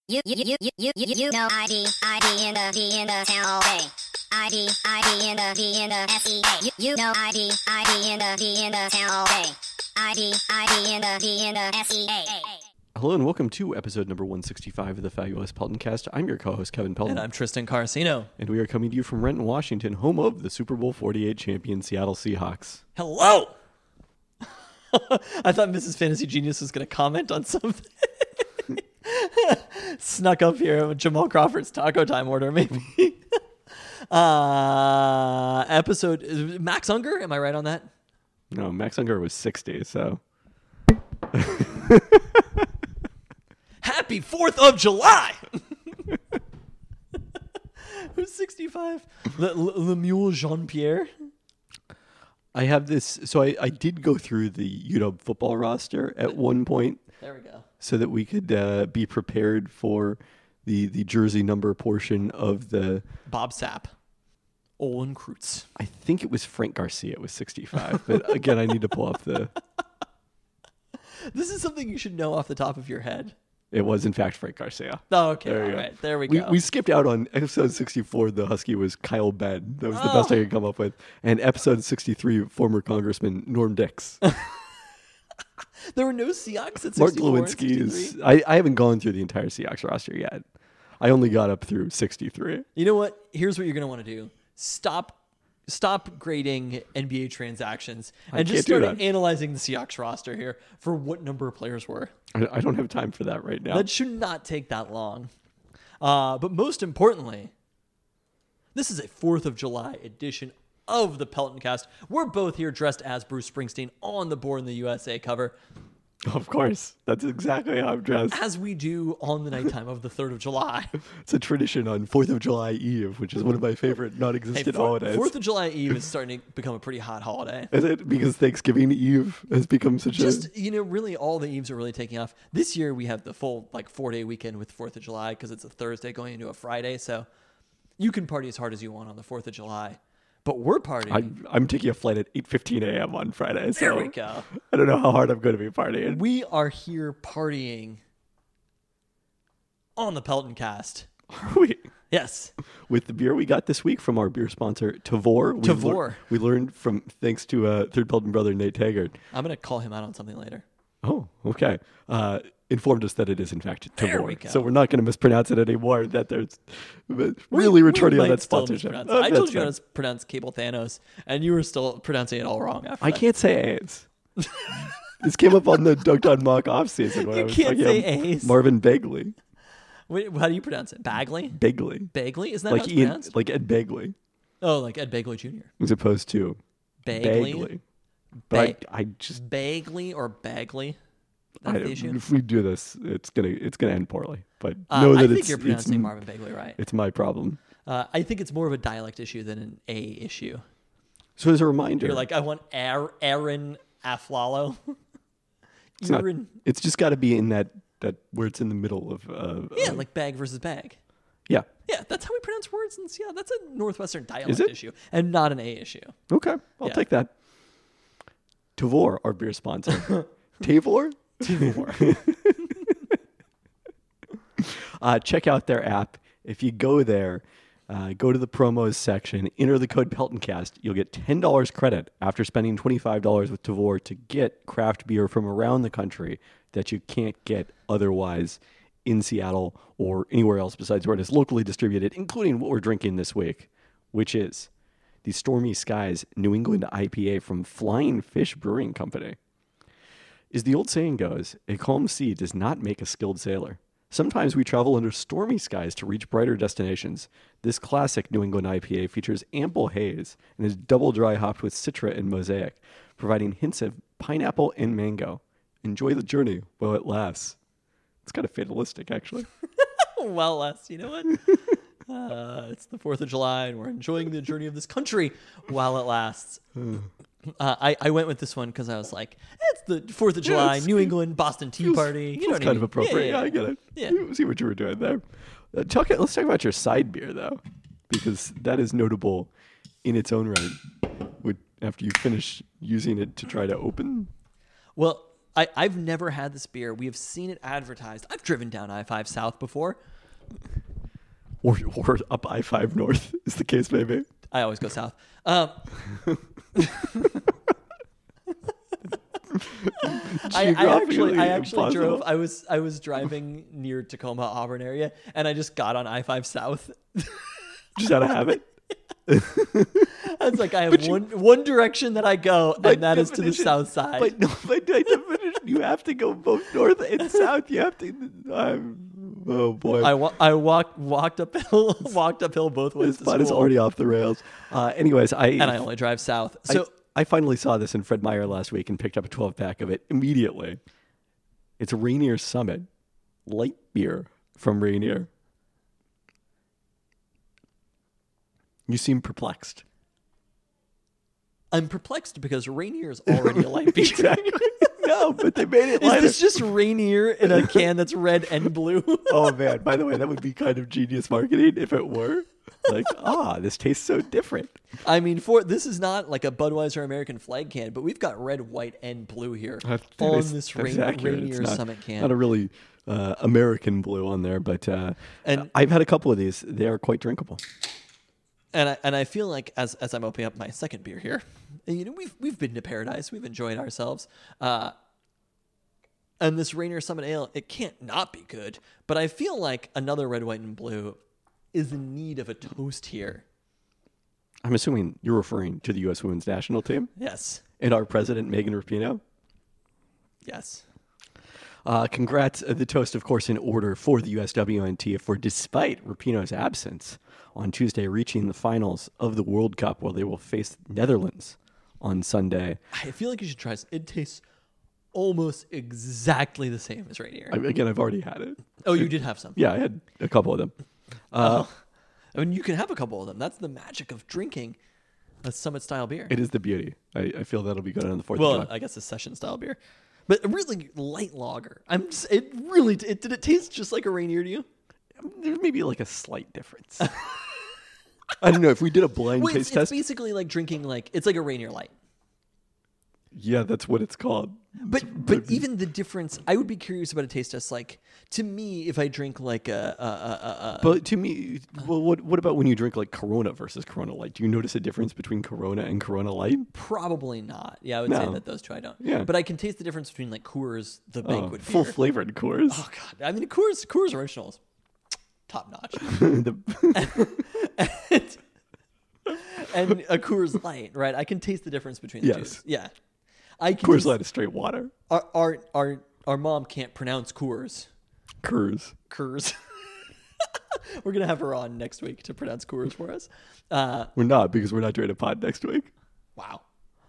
You know ID in the town all day. ID in the SEA. You know ID in the town all day. ID in the SEA. Hello and welcome to episode number 165 of the Fabulous Pelton Cast. I'm your co-host Kevin Pelton. And I'm Tristan Carcino. And we are coming to you from Renton, Washington, home of the Super Bowl 48 champion Seattle Seahawks. Hello! I thought Mrs. Fantasy Genius was going to comment on something. Snuck up here with Jamal Crawford's taco time order, maybe. Episode Max Unger, am I right on that? No, Max Unger was 60, so... Happy 4th of July! Who's 65? Lemuel Jean-Pierre? I have this... So I did go through the UW football roster at one point. There we go. So that we could be prepared for the jersey number portion of the... Bob Sapp. Olin Kreutz. I think it was Frank Garcia was 65. But again, I need to pull up the... This is something you should know off the top of your head. It was, in fact, Frank Garcia. Oh, okay. All right. There we go. We skipped out on episode 64. The Husky was Kyle Benn. That was the best I could come up with. And episode 63, former Congressman Norm Dix. There were no Seahawks at 64. Mark Lewinsky is... I haven't gone through the entire Seahawks roster yet. I only got up through 63. You know what? Here's what you're going to want to do. Stop grading NBA transactions and just start analyzing the Seahawks roster here for what number of players were. I don't have time for that right now. That should not take that long. But most importantly, this is a 4th of July edition of the Pelton Cast. We're both here dressed as Bruce Springsteen on the Born in the USA cover. Of course. That's exactly how I'm dressed. As we do on the nighttime of the 3rd of July. It's a tradition on 4th of July Eve, which is one of my favorite non-existent holidays. 4th of July Eve is starting to become a pretty hot holiday. Is it? Because Thanksgiving Eve has become such really all the Eves are really taking off. This year we have the full 4-day weekend with 4th of July because it's a Thursday going into a Friday. So you can party as hard as you want on the 4th of July. But we're partying. I'm taking a flight at 8:15 a.m. on Friday. So there we go. I don't know how hard I'm going to be partying. We are here partying on the Pelton Cast. Are we? Yes. With the beer we got this week from our beer sponsor, Tavour. We learned from, thanks to third Pelton brother, Nate Taggart. I'm going to call him out on something later. Oh, okay. Informed us that it is in fact Tavour. There we go. So we're not going to mispronounce it anymore. That there's really returning on that sponsorship. I told you how to pronounce Cable Thanos, and you were still pronouncing it all wrong. I can't say A's. This came up on the Dunked on Mock off season when I was can't say talking A's. Marvin Bagley. Wait, how do you pronounce it? Bagley? Bagley. Bagley? Isn't that Like how it's Ian, pronounced? like Ed Bagley. Oh, like Ed Bagley Jr. As opposed to Bagley. But I just Bagley or Bagley? That's the issue. If we do this, it's gonna end poorly. But know that I think you're pronouncing Marvin Bagley right. It's my problem. I think it's more of a dialect issue than an A issue. So as a reminder, You're like, I want Aaron Aflalo. It's just got to be in that where it's in the middle of. Like bag versus bag. Yeah. Yeah, that's how we pronounce words. And yeah, that's a Northwestern dialect issue and not an A issue. Okay, I'll take that. Tavour, our beer sponsor. Tavour? Tavour. Check out their app. If you go there, go to the promos section, enter the code PeltonCast. You'll get $10 credit after spending $25 with Tavour to get craft beer from around the country that you can't get otherwise in Seattle or anywhere else besides where it is locally distributed, including what we're drinking this week, which is the Stormy Skies New England IPA from Flying Fish Brewing Company. As the old saying goes, a calm sea does not make a skilled sailor. Sometimes we travel under stormy skies to reach brighter destinations. This classic New England IPA features ample haze and is double dry hopped with Citra and Mosaic, providing hints of pineapple and mango. Enjoy the journey while it lasts. It's kind of fatalistic, actually. Well, you know what? It's the 4th of July, and we're enjoying the journey of this country while it lasts. I went with this one because I was like, it's the 4th of July, New England, Boston Tea Party. You know, kind of appropriate. Yeah, I get it. Yeah. See what you were doing there. Let's talk about your side beer, though, because that is notable in its own right. After you finish using it to try to open. Well, I've never had this beer. We have seen it advertised. I've driven down I-5 South before. Or up I-5 North, is the case may be. I always go south. I actually drove. I was driving near Tacoma, Auburn area, and I just got on I-5 South. Just out of habit. I was like, I have one direction that I go, and that is to the south side. But no, by definition, you have to go both north and south. You have to. Oh boy, I walked uphill both ways. This pod is already off the rails. Anyways, I only drive south. So I finally saw this in Fred Meyer last week and picked up a 12-pack of it immediately. It's Rainier Summit light beer from Rainier. You seem perplexed. I'm perplexed because Rainier is already a light beer. Exactly. No, but they made it lighter. Is this just Rainier in a can that's red and blue? Oh man! By the way, that would be kind of genius marketing if it were. Like, this tastes so different. I mean, this is not like a Budweiser American flag can, but we've got red, white, and blue here on this Rainier Summit can. Not a really American blue on there, but and I've had a couple of these. They are quite drinkable. And I feel like as I'm opening up my second beer here, and, we've been to Paradise, we've enjoyed ourselves, and this Rainier Summit Ale, it can't not be good. But I feel like another red, white, and blue is in need of a toast here. I'm assuming you're referring to the U.S. Women's National Team. Yes. And our president, Megan Rapinoe. Yes. Congrats. The toast, of course, in order for the USWNT for, despite Rapinoe's absence on Tuesday, reaching the finals of the World Cup, where they will face Netherlands on Sunday. I feel like you should try this. It tastes almost exactly the same as Rainier. Again, I've already had it. Oh, you did have some? Yeah, I had a couple of them. I mean, you can have a couple of them. That's the magic of drinking a Summit-style beer. It is the beauty. I feel that'll be good on the 4th of Well, July. I guess a session-style beer. But a really light lager. Did it taste just like a Rainier to you? There's maybe like a slight difference. I don't know. If we did a blind taste test. It's basically like drinking, it's like a Rainier Light. Yeah, that's what it's called. But even the difference, I would be curious about a taste test. Like, to me, if I drink like But to me, well, what about when you drink like Corona versus Corona Light? Do you notice a difference between Corona and Corona Light? Probably not. Yeah, I would say that those two I don't. Yeah. But I can taste the difference between like Coors, the banquet beer. Full flavored Coors. Oh God, I mean Coors Originals, top notch. And a Coors Light, right? I can taste the difference between the two. Yeah. Coors Light is straight water. Our mom can't pronounce Coors. Coors. We're gonna have her on next week to pronounce Coors for us. We're not, because we're not doing a pod next week. Wow.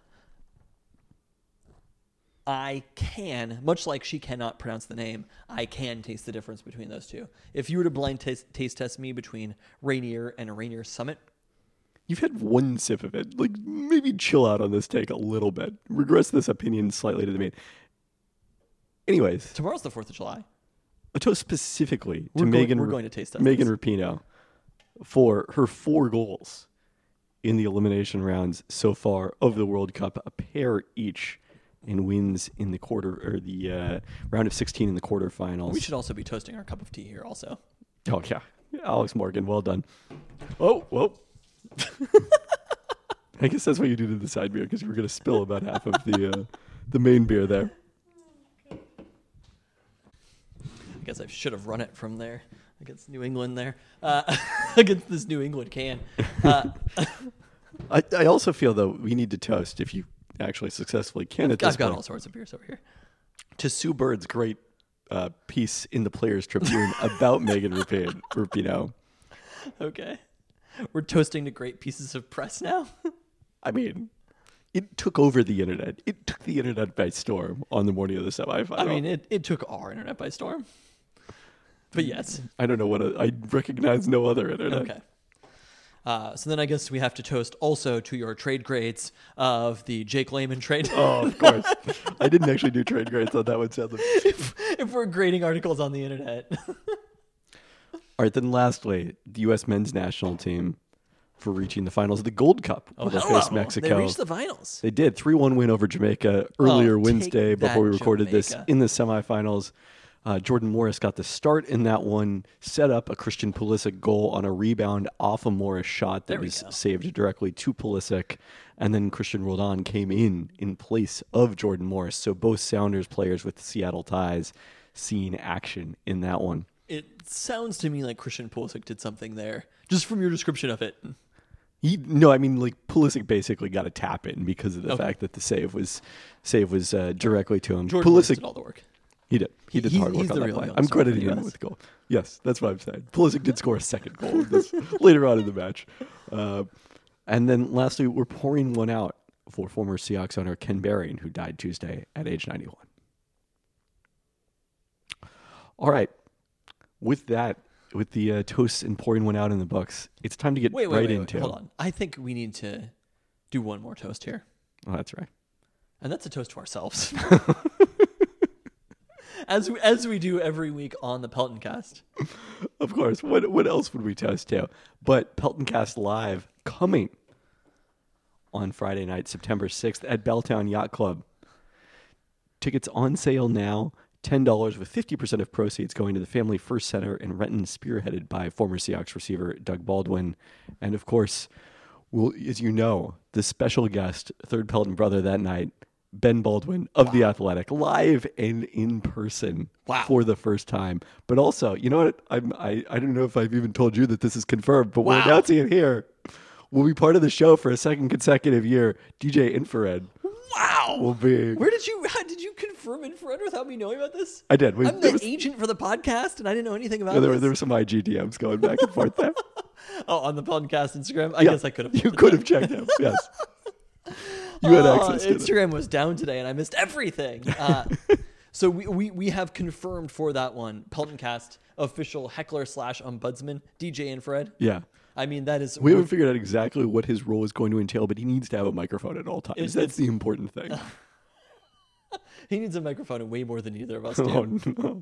I can, much like she cannot pronounce the name, I can taste the difference between those two. If you were to blind taste test me between Rainier and a Rainier Summit, you've had one sip of it. Like, maybe chill out on this take a little bit. Regress this opinion slightly to the main. Anyways. Tomorrow's the 4th of July. A toast specifically to We're going to taste test Megan Rapinoe for her 4 goals in the elimination rounds so far of the World Cup, a pair each, and wins in the round of 16 in the quarterfinals. We should also be toasting our cup of tea here also. Oh, yeah. Alex Morgan, well done. Oh, whoa. I guess that's what you do to the side beer, because you were going to spill about half of the main beer there. I guess I should have run it from there against New England there. Against this New England can. I also feel, though, we need to toast, if you actually successfully can at this I've got point, all sorts of beers over here. to Sue Bird's great piece in the Players Tribune about Megan Rapinoe. Okay. We're toasting to great pieces of press now. I mean, it took over the internet. It took the internet by storm on the morning of the semifinal. I mean, it took our internet by storm. But yes. I don't know I recognize no other internet. Okay. So then I guess we have to toast also to your trade grades of the Jake Layman trade. Oh, of course. I didn't actually do trade grades on that one, sadly. if we're grading articles on the internet. All right, then lastly, the U.S. men's national team for reaching the finals of the Gold Cup. Oh, They'll hello. face Mexico. They reached the finals. They did. 3-1 win over Jamaica earlier Oh, Wednesday take before we that, recorded this Jamaica. in the semifinals. Jordan Morris got the start in that one, set up a Christian Pulisic goal on a rebound off a Morris shot that There we was go. saved directly to Pulisic. And then Christian Roldan came in place of Jordan Morris. So both Sounders players with Seattle ties seeing action in that one. It sounds to me like Christian Pulisic did something there, just from your description of it. Pulisic basically got a tap in because of the fact that the save was directly to him. Jordan Morris Pulisic did all the work. He did. He did the hard work he's on the that real play. young I'm star for crediting the him US. with the goal. Yes, that's what I'm saying. Pulisic did score a second goal in this, later on in the match. And then lastly, we're pouring one out for former Seahawks owner Ken Berrien, who died Tuesday at age 91. All right. With that, with the toasts and pouring one out in the books, it's time to get Wait, into. hold on. I think we need to do one more toast here. Oh, that's right. And that's a toast to ourselves. as we do every week on the Pelton Cast. Of course. What else would we toast to? But Peltoncast Live coming on Friday night, September 6th at Belltown Yacht Club. Tickets on sale now, $10 with 50% of proceeds going to the Family First Center in Renton, spearheaded by former Seahawks receiver Doug Baldwin. And of course, as you know, the special guest, third Pelton brother that night, Ben Baldwin of The Athletic, live and in person for the first time. But also, you know what? I don't know if I've even told you that this is confirmed, but we're announcing it here. We'll be part of the show for a second consecutive year. DJ Infrared. Wow. Will be. How did you confirm Infrared without me knowing about this? I did. I'm the agent for the podcast, and I didn't know anything about There this. were some IG DMs going back and forth there. Oh, on the Peltoncast Instagram? I guess I could have. You could have checked him. Yes. You had access to it. Instagram was down today, and I missed everything. So we have confirmed for that one, Peltoncast official heckler / ombudsman, DJ Infrared. Yeah. I mean, that is... We haven't figured out exactly what his role is going to entail, but he needs to have a microphone at all times. That's the important thing. He needs a microphone way more than either of us do. Oh,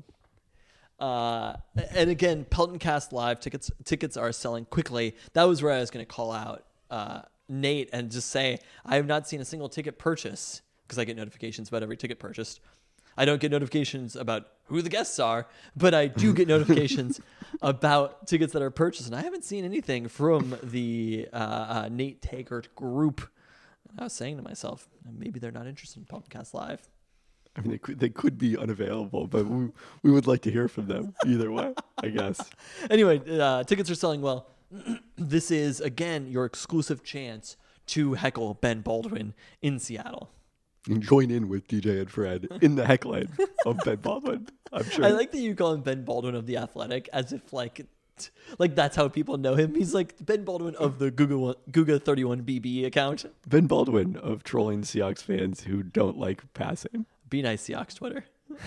no. And again, Peltoncast Live tickets are selling quickly. That was where I was going to call out Nate and just say, I have not seen a single ticket purchase, because I get notifications about every ticket purchased. I don't get notifications about who the guests are, but I do get notifications about tickets that are purchased. And I haven't seen anything from the Nate Taggart group. I was saying to myself, maybe they're not interested in Peltoncast Live. I mean, they could be unavailable, but we would like to hear from them either way, I guess. Anyway, tickets are selling well. This is, again, your exclusive chance to heckle Ben Baldwin in Seattle. And join in with DJ and Fred in the heckling of Ben Baldwin, I'm sure. I like that you call him Ben Baldwin of The Athletic, as if like that's how people know him. He's like Ben Baldwin of the Guga31BB account. Ben Baldwin of trolling Seahawks fans who don't like passing. Be nice, Seahawks Twitter.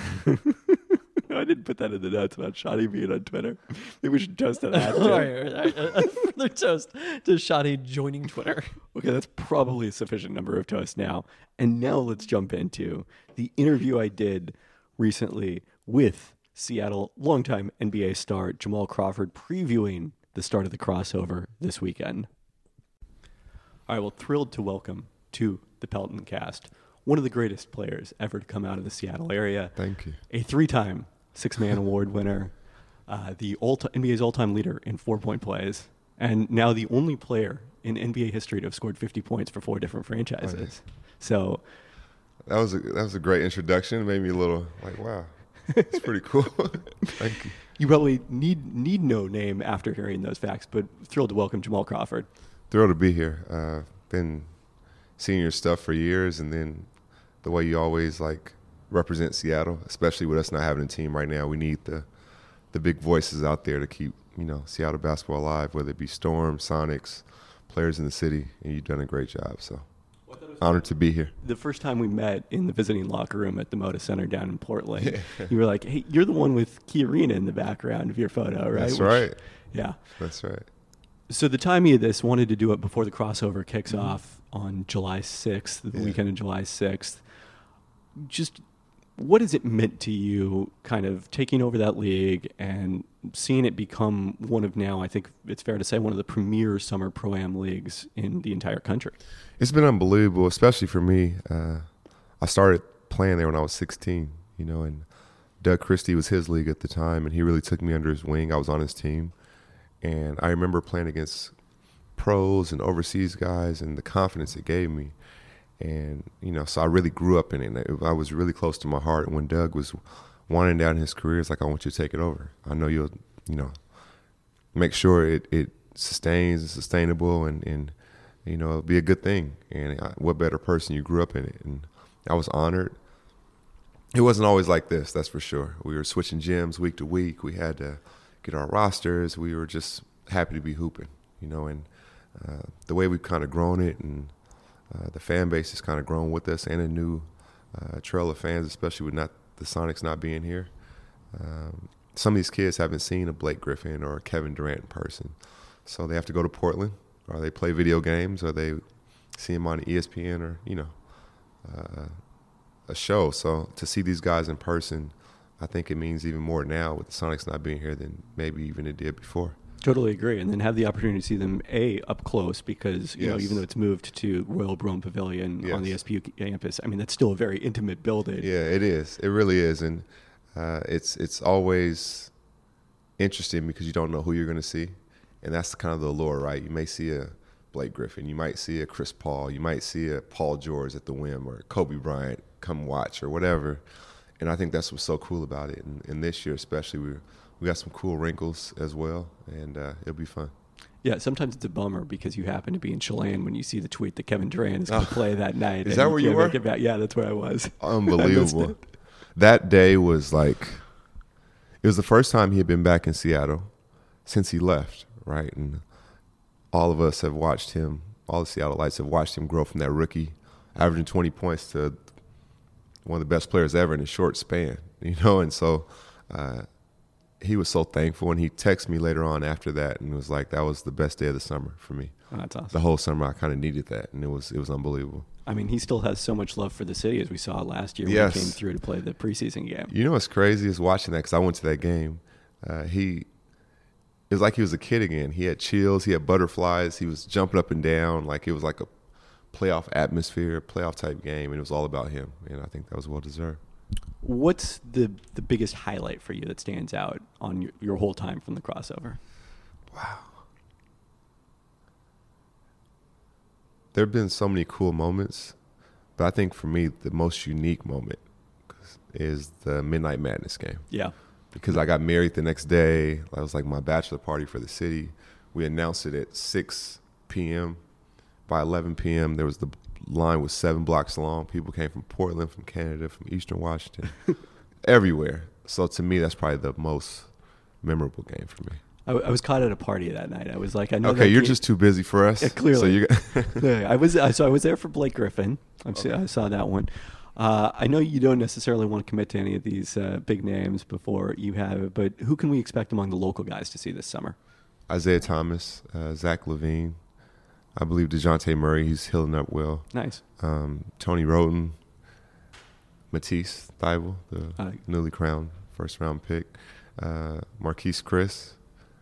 I didn't put that in the notes about Shotty being on Twitter. Maybe we should toast to that, too. All right. Further toast to Shotty joining Twitter. Okay, that's probably a sufficient number of toasts now. And now let's jump into the interview I did recently with Seattle longtime NBA star Jamal Crawford, previewing the start of the crossover this weekend. All right, well, thrilled to welcome to the Pelton Cast one of the greatest players ever to come out of the Seattle area. Thank you. A 3-time Six-Man Award winner, the NBA's all-time leader in 4-point plays, and now the only player in NBA history to have scored 50 points for 4 different franchises. So that was a great introduction. It made me a little like, wow, it's pretty cool. Thank you. You probably need no name after hearing those facts, but thrilled to welcome Jamal Crawford. Thrilled to be here. Been seeing your stuff for years, and then the way you always like represent Seattle, especially with us not having a team right now. We need the big voices out there to keep Seattle basketball alive, whether it be Storm, Sonics, players in the city, and you've done a great job. So honored to be here. The first time we met in the visiting locker room at the Moda Center down in Portland, you were like, "Hey, you're the one with Kiarina in the background of your photo, right?" That's right. Yeah. That's right. So the timing of this, wanted to do it before the crossover kicks off on July 6th, the weekend of July 6th. Just what has it meant to you kind of taking over that league and seen it become one of now, I think it's fair to say, one of the premier summer Pro-Am leagues in the entire country. It's been unbelievable, especially for me. I started playing there when I was 16, and Doug Christie was his league at the time, and he really took me under his wing. I was on his team, and I remember playing against pros and overseas guys and the confidence it gave me. And, so I really grew up in it. I was really close to my heart. And when Doug was winding down his career, it's like, I want you to take it over. I know you'll, make sure it sustains and sustainable and it'll be a good thing. And what better person, you grew up in it. And I was honored. It wasn't always like this, that's for sure. We were switching gyms week to week. We had to get our rosters. We were just happy to be hooping, and the way we've kind of grown it, and the fan base has kind of grown with us, and a new trail of fans, especially with the Sonics not being here. Some of these kids haven't seen a Blake Griffin or a Kevin Durant in person, so they have to go to Portland, or they play video games, or they see him on ESPN, or a show. So to see these guys in person, I think it means even more now with the Sonics not being here than maybe even it did before. Totally agree. And then have the opportunity to see them, up close, because, Yes. even though it's moved to Royal Broome Pavilion on the Yes. SPU campus, I mean, that's still a very intimate building. Yeah, it is. It really is. And it's always interesting because you don't know who you're going to see. And that's kind of the allure, right? You may see a Blake Griffin. You might see a Chris Paul. You might see a Paul George at the Wim, or Kobe Bryant come watch, or whatever. And I think that's what's so cool about it. And this year especially, we got some cool wrinkles as well, and it'll be fun. Yeah, sometimes it's a bummer because you happen to be in Chelan when you see the tweet that Kevin Durant is going to play that night. Is and that where you can't were? make it back. Yeah, that's where I was. Unbelievable. I missed it. That day was like, it was the first time he had been back in Seattle since he left, right? And all of us have watched him, all the Seattleites have watched him grow from that rookie, averaging 20 points, to one of the best players ever in a short span, And so he was so thankful, and he texted me later on after that and was like, that was the best day of the summer for me. Oh, that's awesome. The whole summer I kind of needed that, and it was unbelievable. I mean, he still has so much love for the city, as we saw last year when Yes. he came through to play the preseason game. You know what's crazy is watching that, because I went to that game. It was like he was a kid again. He had chills. He had butterflies. He was jumping up and down. Like it was like a playoff atmosphere, playoff type game, and it was all about him. And I think that was well deserved. What's the biggest highlight for you that stands out on your whole time from the crossover? Wow. There have been so many cool moments, but I think for me the most unique moment is the Midnight Madness game. Yeah. Because I got married the next day. That was like my bachelor party for the city. We announced it at 6 p.m. By 11 p.m., there was the line was 7 blocks long. People came from Portland, from Canada, from Eastern Washington, everywhere. So to me, that's probably the most memorable game for me. I was caught at a party that night. I was like, I know. Okay, that you're game- just too busy for us. Yeah, clearly. So Yeah, I was there for Blake Griffin. I saw that one. I know you don't necessarily want to commit to any of these big names before you have it, but who can we expect among the local guys to see this summer? Isaiah Thomas, Zach LaVine, I believe DeJounte Murray, he's healing up well. Nice. Tony Roten, Matisse Thybulle, the newly crowned first-round pick, Marquise Chris.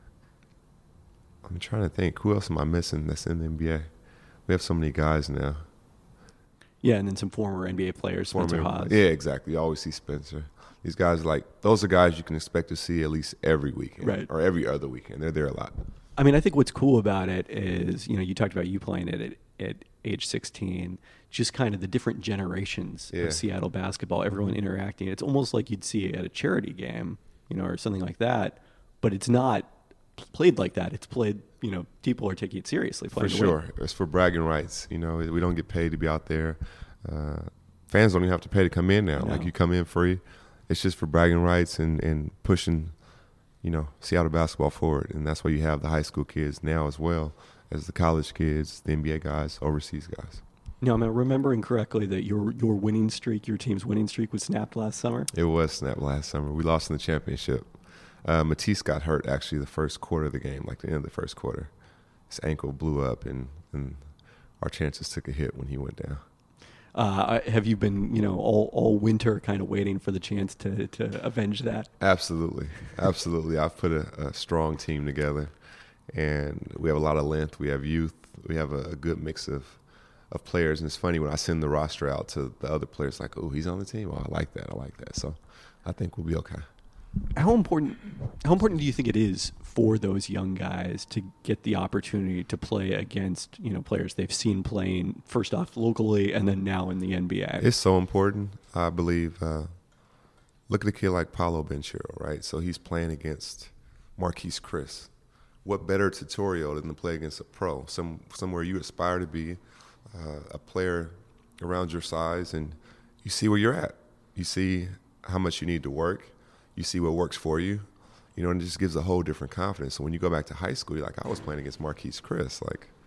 I'm trying to think, who else am I missing that's in the NBA? We have so many guys now. Yeah, and then some former NBA players, Spencer Hawes. Yeah, exactly. You always see Spencer. These guys, those are guys you can expect to see at least every weekend, Right. or every other weekend. They're there a lot. I mean, I think what's cool about it is, you talked about you playing it at age 16, just kind of the different generations Yeah. of Seattle basketball, everyone interacting. It's almost like you'd see it at a charity game, or something like that, but it's not played like that. It's played, people are taking it seriously. For playing to win. sure. It's for bragging rights. We don't get paid to be out there. Fans don't even have to pay to come in now. No. Like, you come in free. It's just for bragging rights and pushing, Seattle basketball forward. And that's why you have the high school kids now as well as the college kids, the NBA guys, overseas guys. No, am I remembering correctly that your winning streak, your team's winning streak was snapped last summer? It was snapped last summer. We lost in the championship. Matisse got hurt actually the first quarter of the game, like the end of the first quarter. His ankle blew up, and our chances took a hit when he went down. Have you been, all winter kind of waiting for the chance to avenge that? Absolutely. I've put a strong team together, and we have a lot of length. We have youth. We have a good mix of players. And it's funny when I send the roster out to the other players, like, oh, he's on the team. Oh, I like that. So I think we'll be okay. How important do you think it is for those young guys to get the opportunity to play against, players they've seen playing first off locally and then now in the NBA? It's so important, I believe. Look at a kid like Paolo Banchero, right? So he's playing against Marquise Chris. What better tutorial than to play against a pro, somewhere you aspire to be, a player around your size, and you see where you're at. You see how much you need to work. You see what works for you, and it just gives a whole different confidence. So when you go back to high school, you're like, I was playing against Marquise Chris.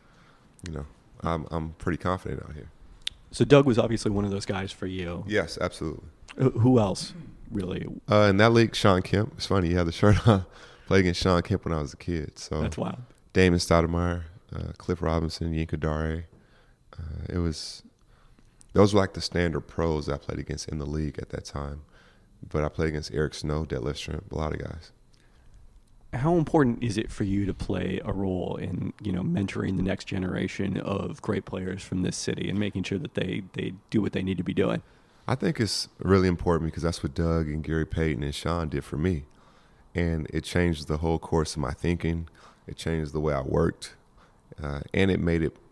I'm pretty confident out here. So Doug was obviously one of those guys for you. Yes, absolutely. Who else, really? In that league, Sean Kemp. It's funny, he had the shirt on. Played against Sean Kemp when I was a kid. So that's wild. Damon Stoudemire, Cliff Robinson, Yinka Dare. Those were like the standard pros I played against in the league at that time. But I played against Eric Snow, Detlef Schrempf, a lot of guys. How important is it for you to play a role in, mentoring the next generation of great players from this city and making sure that they do what they need to be doing? I think it's really important because that's what Doug and Gary Payton and Sean did for me. And it changed the whole course of my thinking. It changed the way I worked. And it made it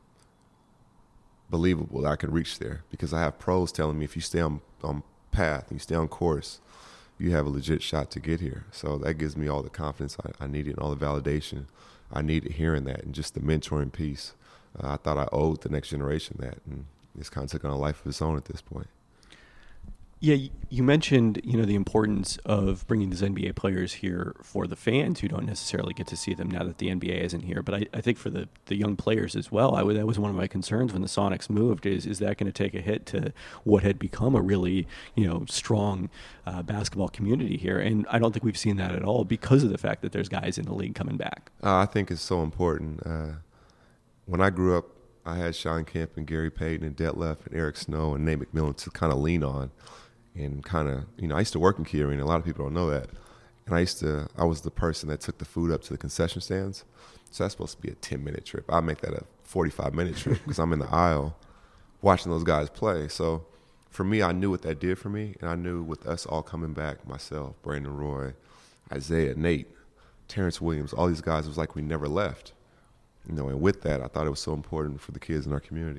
believable that I could reach there because I have pros telling me if you stay on path and you stay on course, you have a legit shot to get here. So that gives me all the confidence I needed and all the validation I needed hearing that, and just the mentoring piece. I thought I owed the next generation that, and it's kind of taken on a life of its own at this point. Yeah, you mentioned, the importance of bringing these NBA players here for the fans who don't necessarily get to see them now that the NBA isn't here. But I think for the young players as well, that was one of my concerns when the Sonics moved. Is that going to take a hit to what had become a really, strong basketball community here? And I don't think we've seen that at all because of the fact that there's guys in the league coming back. I think it's so important. When I grew up, I had Sean Kemp and Gary Payton and Detlef and Eric Snow and Nate McMillan to kind of lean on. And kind of, I used to work in Key Arena. A lot of people don't know that. And I was the person that took the food up to the concession stands. So that's supposed to be a 10-minute trip. I make that a 45-minute trip because I'm in the aisle watching those guys play. So for me, I knew what that did for me. And I knew with us all coming back, myself, Brandon Roy, Isaiah, Nate, Terrence Williams, all these guys, it was like we never left. And with that, I thought it was so important for the kids in our community.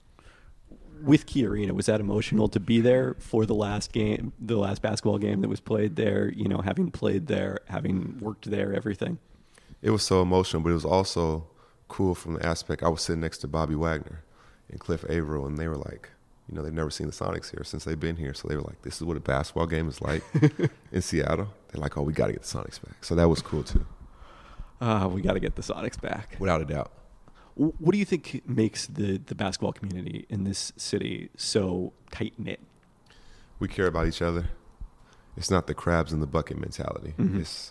With Key Arena, was that emotional to be there for the last basketball game that was played there, having played there, having worked there, everything? It was so emotional, but it was also cool from the aspect I was sitting next to Bobby Wagner and Cliff Averill, and they were like, they've never seen the Sonics here since they've been here. So they were like, this is what a basketball game is like in Seattle. They're like, oh, we got to get the Sonics back. So that was cool too. We got to get the Sonics back. Without a doubt. What do you think makes the basketball community in this city so tight-knit? We care about each other. It's not the crabs in the bucket mentality. Mm-hmm. It's,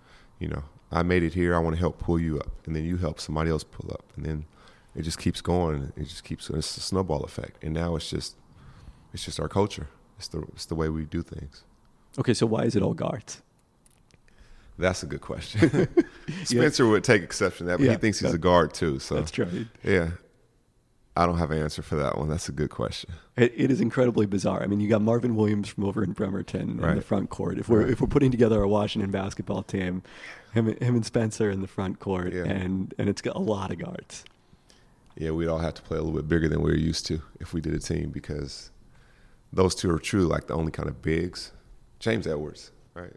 I made it here. I want to help pull you up. And then you help somebody else pull up. And then it just keeps going. It's a snowball effect. And now it's just our culture. It's the way we do things. Okay, so why is it all guards? That's a good question. Spencer would take exception to that, but he thinks he's a guard too. So that's true. Yeah. I don't have an answer for that one. That's a good question. It is incredibly bizarre. I mean, you got Marvin Williams from over in Bremerton in the front court. If we're putting together a Washington basketball team, him and Spencer in the front court, and it's got a lot of guards. Yeah, we'd all have to play a little bit bigger than we were used to if we did a team because those two are truly like the only kind of bigs. James Edwards, right?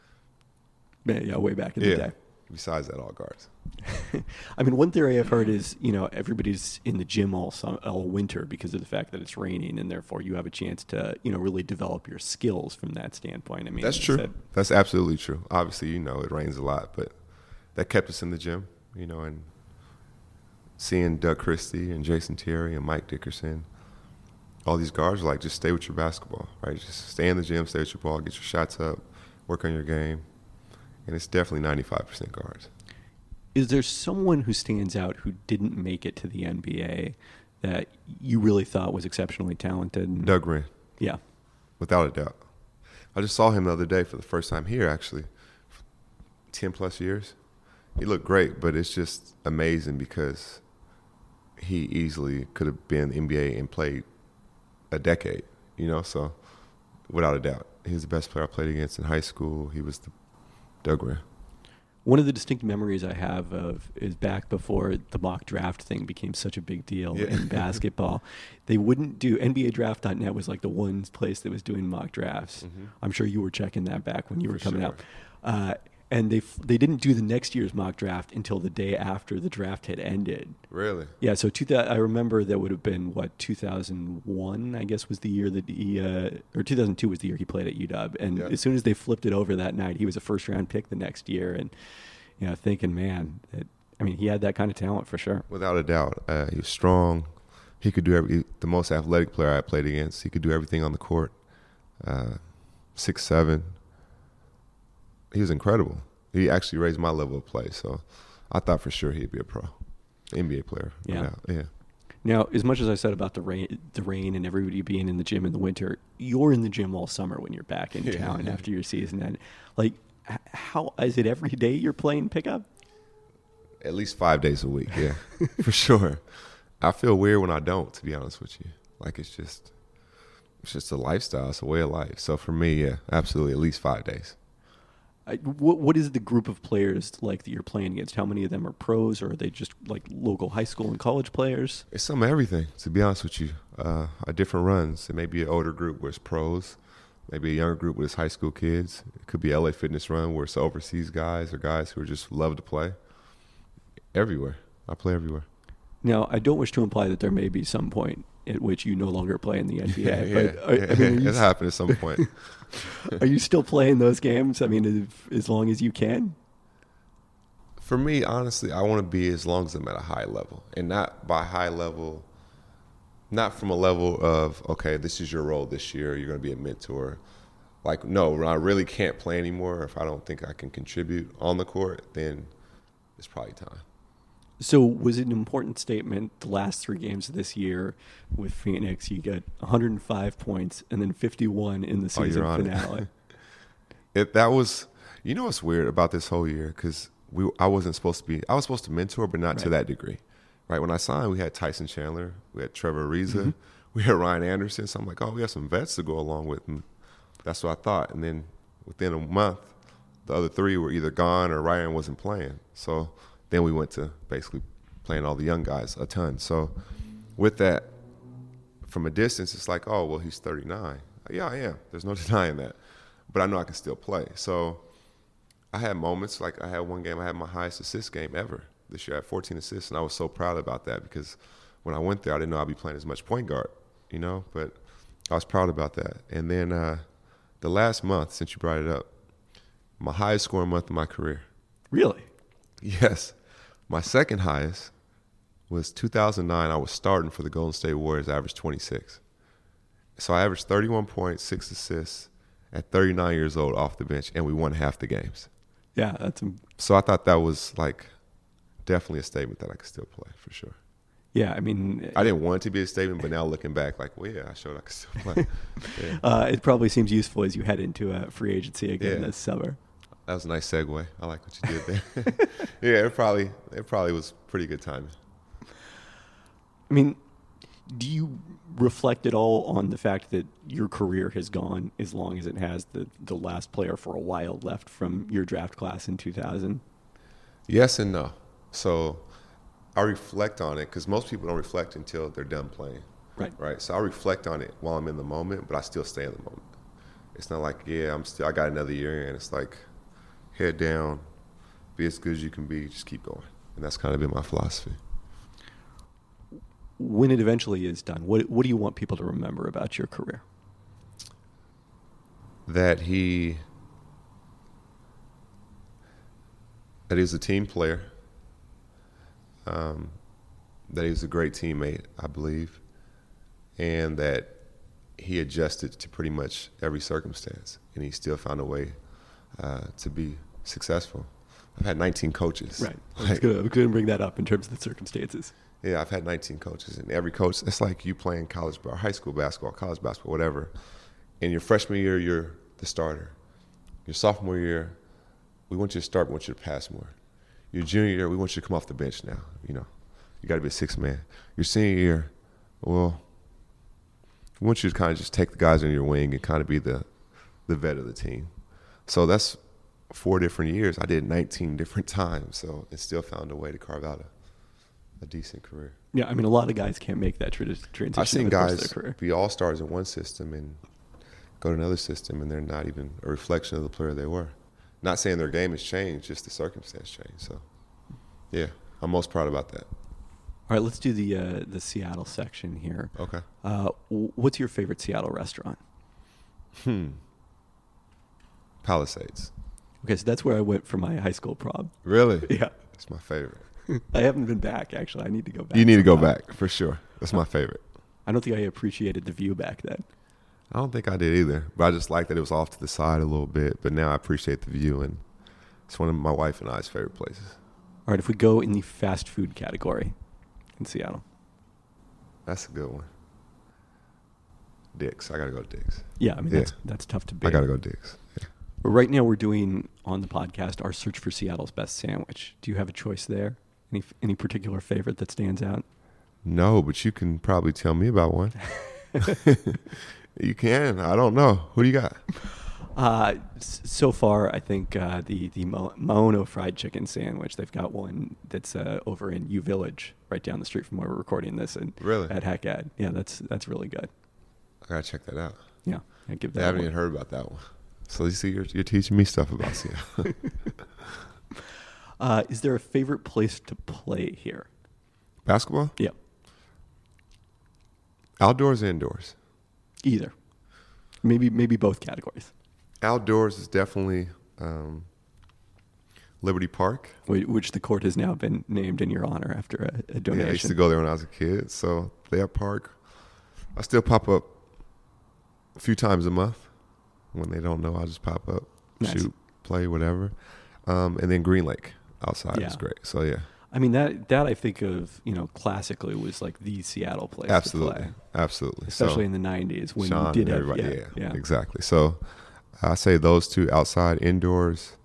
Yeah, way back in the day. Besides that, all guards. I mean, one theory I've heard is, everybody's in the gym all winter because of the fact that it's raining, and therefore you have a chance to, really develop your skills from that standpoint. I mean, that's true. That's absolutely true. Obviously, it rains a lot, but that kept us in the gym, and seeing Doug Christie and Jason Terry and Mike Dickerson, all these guards are like, just stay with your basketball, right? Just stay in the gym, stay with your ball, get your shots up, work on your game. And it's definitely 95% guards. Is there someone who stands out who didn't make it to the NBA that you really thought was exceptionally talented? And, Doug Wren, yeah. without a doubt. I just saw him the other day for the first time here, actually. 10-plus years. He looked great, but it's just amazing because he easily could have been NBA and played a decade, so without a doubt. He was the best player I played against in high school. He was the Doug Wren. One of the distinct memories I have of is back before the mock draft thing became such a big deal in basketball. They wouldn't do NBADraft.net was like the one place that was doing mock drafts. Mm-hmm. I'm sure you were checking that back when you were For coming sure. up. And they didn't do the next year's mock draft until the day after the draft had ended. Really? Yeah, so I remember that would have been, 2001, I guess, was the year that he, or 2002 was the year he played at UW. And Yeah. as soon as they flipped it over that night, he was a first-round pick the next year. And, thinking, man, he had that kind of talent for sure. Without a doubt. He was strong. He could do the most athletic player I played against. He could do everything on the court. 6'7". He was incredible. He actually raised my level of play, so I thought for sure he'd be a pro, NBA player. No Yeah. doubt. Yeah. Now, as much as I said about the rain and everybody being in the gym in the winter, you're in the gym all summer when you're back in town after your season. And how is it every day you're playing pickup? At least 5 days a week, yeah, for sure. I feel weird when I don't, to be honest with you. It's just a lifestyle. It's a way of life. So for me, yeah, absolutely, at least 5 days. What is the group of players like that you're playing against? How many of them are pros, or are they just like local high school and college players? It's some of everything, to be honest with you. Different runs. It may be an older group where it's pros, maybe a younger group where it's high school kids. It could be LA Fitness Run where it's overseas guys or guys who just love to play. Everywhere. I play everywhere. Now, I don't wish to imply that there may be some point at which you no longer play in the NBA. Yeah. It's happened at some point. Are you still playing those games? As long as you can? For me, honestly, I want to be as long as I'm at a high level. And not by high level, not from a level of, okay, this is your role this year, you're going to be a mentor. No, when I really can't play anymore, if I don't think I can contribute on the court, then it's probably time. So was it an important statement the last 3 games of this year with Phoenix? You got 105 points and then 51 in the season finale. That was, what's weird about this whole year? Because I was supposed to mentor, but not to that degree. Right? When I signed, we had Tyson Chandler, we had Trevor Ariza, we had Ryan Anderson. So I'm like, we have some vets to go along with. And that's what I thought. And then within a month, the other 3 were either gone or Ryan wasn't playing. So then we went to basically playing all the young guys a ton. So with that, from a distance, it's like, he's 39. Yeah, I am. There's no denying that. But I know I can still play. So I had moments, I had one game, I had my highest assist game ever this year. I had 14 assists, and I was so proud about that because when I went there, I didn't know I'd be playing as much point guard, but I was proud about that. And then the last month, since you brought it up, my highest scoring month of my career. Really? Yes. My second highest was 2009. I was starting for the Golden State Warriors, averaged 26. So I averaged 31 points, 6 assists at 39 years old off the bench, and we won half the games. Yeah, So I thought that was definitely a statement that I could still play for sure. Yeah, I didn't want it to be a statement, but now looking back, I showed I could still play. Yeah. It probably seems useful as you head into a free agency again this summer. That was a nice segue. I like what you did there. Yeah, it probably was pretty good timing. Do you reflect at all on the fact that your career has gone as long as it has, the last player for a while left from your draft class in 2000? Yes and no. So I reflect on it because most people don't reflect until they're done playing. Right. So I reflect on it while I'm in the moment, but I still stay in the moment. It's not like, I got another year in. It's like, head down, be as good as you can be, just keep going. And that's kind of been my philosophy. When it eventually is done, what do you want people to remember about your career? That he was a team player, that he was a great teammate, I believe, and that he adjusted to pretty much every circumstance, and he still found a way to be successful. I've had 19 coaches. Right. I was going to bring that up in terms of the circumstances. Yeah, I've had 19 coaches, and every coach, it's like you playing college or high school basketball, college basketball, whatever. In your freshman year, you're the starter. Your sophomore year, we want you to start, we want you to pass more. Your junior year, we want you to come off the bench now. You know, you got to be a sixth man. Your senior year, well, we want you to kind of just take the guys under your wing and kind of be the vet of the team. So that's 4 different years. I did 19 different times, so it still found a way to carve out a decent career. Yeah, I mean, a lot of guys can't make that transition. I've seen over the course of guys their career. be all-stars in one system and go to another system, and they're not even a reflection of the player they were. Not saying their game has changed, just the circumstance changed. So, yeah, I'm most proud about that. All right, let's do the Seattle section here. Okay. What's your favorite Seattle restaurant? Palisades. Okay, so that's where I went for my high school prom. Really? Yeah. It's my favorite. I haven't been back, actually. I need to go back. You need to go sometime. back, for sure. That's my favorite. I don't think I appreciated the view back then. I don't think I did either, but I just like that it was off to the side a little bit. But now I appreciate the view, and it's one of my wife and I's favorite places. All right, if we go in the fast food category in Seattle. That's a good one. Dick's. I got to go to Dick's. Yeah, I mean, Yeah. that's tough to beat. I got to go to Dick's. Yeah. But right now we're doing on the podcast our search for Seattle's best sandwich. Do you have a choice there? Any particular favorite that stands out? No, but you can probably tell me about one. You can. I don't know. Who do you got? So far, I think the Maono fried chicken sandwich. They've got one that's over in U Village, right down the street from where we're recording this, and Really? at Hackad. Yeah, that's really good. I got to check that out. Yeah, I give I that. haven't one. even heard about that one. So you see, you're teaching me stuff about Seattle. Is there a favorite place to play here? Basketball? Yeah, Outdoors, indoors. either. Maybe both categories. Outdoors is definitely Liberty Park. Which the court has now been named in your honor after a Yeah, donation. I used to go there when I was a kid. So that park, I still pop up a few times a month. When they don't know, I'll just pop up, Nice. shoot, play, whatever. And then Green Lake outside is Yeah. great. So yeah, I mean, that I think of, classically was like the Seattle place to absolutely, play. absolutely. Especially So, in the 90s when Sean you did and have, everybody, yeah. exactly. So I say those two outside, indoors.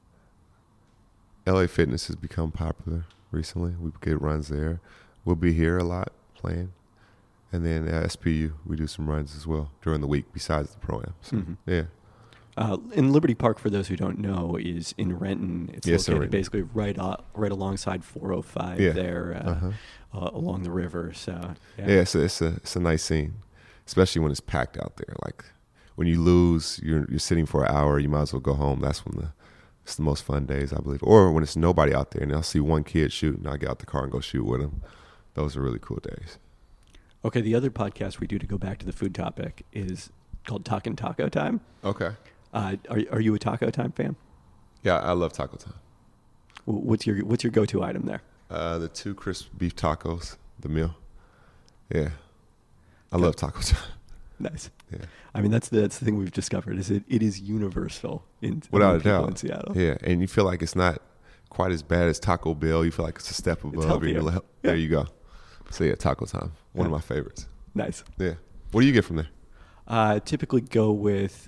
LA Fitness has become popular recently. We get runs there. We'll be here a lot playing. And then at SPU, we do some runs as well during the week besides the Pro-Am. So, Mhm. yeah. And Liberty Park, for those who don't know, is in Renton. It's Yes, in located Renton. basically right alongside 405 Yeah. there along the river. So Yeah, it's a nice scene, especially when it's packed out there. Like when you lose, you're sitting for an hour, you might as well go home. That's when it's the most fun days, I believe. Or when it's nobody out there and I'll see one kid shoot and I'll get out the car and go shoot with him. Those are really cool days. Okay, the other podcast we do, to go back to the food topic, is called Talkin' Taco Time. Okay. Are you a Taco Time fan? Yeah, I love Taco Time. What's your go-to item there? The 2 crisp beef tacos, the meal. Yeah. I love Taco Time. Nice. Yeah. I mean, that's the thing we've discovered is it is universal Without among a people doubt. in Seattle. Yeah, and you feel like it's not quite as bad as Taco Bell. You feel like it's a step above. healthier. There Yeah. you go. So yeah, Taco Time, one of Yeah. my favorites. Nice. Yeah. What do you get from there? Typically go with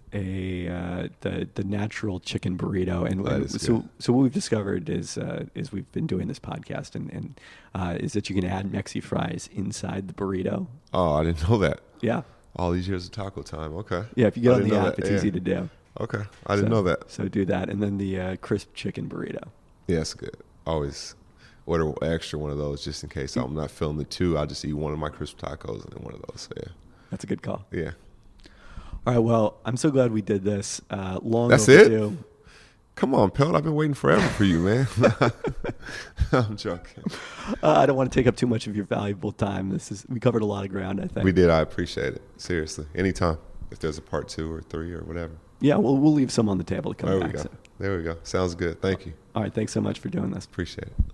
the natural chicken burrito, and That is so good. what we've discovered is we've been doing this podcast, and is that you can add Mexi fries inside the burrito. Oh, I didn't know that. Yeah, All these years of Taco Time. Okay. yeah. If you get I on didn't the know app, that. it's Yeah. easy to do. Okay. I didn't know that. So do that, and then the crisp chicken burrito. Yeah, it's good. Always order an extra one of those just in case I'm not feeling the 2. I'll just eat one of my crisp tacos and then one of those. So That's a good call. yeah. All right. Well, I'm so glad we did this. Long That's it? overdue. Come on, Pelt. I've been waiting forever for you, man. I'm joking. I don't want to take up too much of your valuable time. We covered a lot of ground, I think. We did. I appreciate it. Seriously. Anytime. If there's a part 2 or 3 or whatever. Yeah, we'll leave some on the table to come There we back. go. So. There we go. Sounds good. Thank you. All right. Thanks so much for doing this. Appreciate it.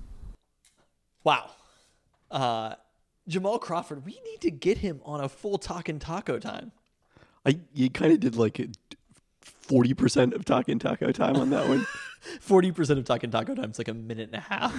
Wow. Jamal Crawford, we need to get him on a full Talkin' Taco Time. You kind of did like 40% of Talking Taco Time on that one. 40% of Talking Taco Time is like a minute and a half.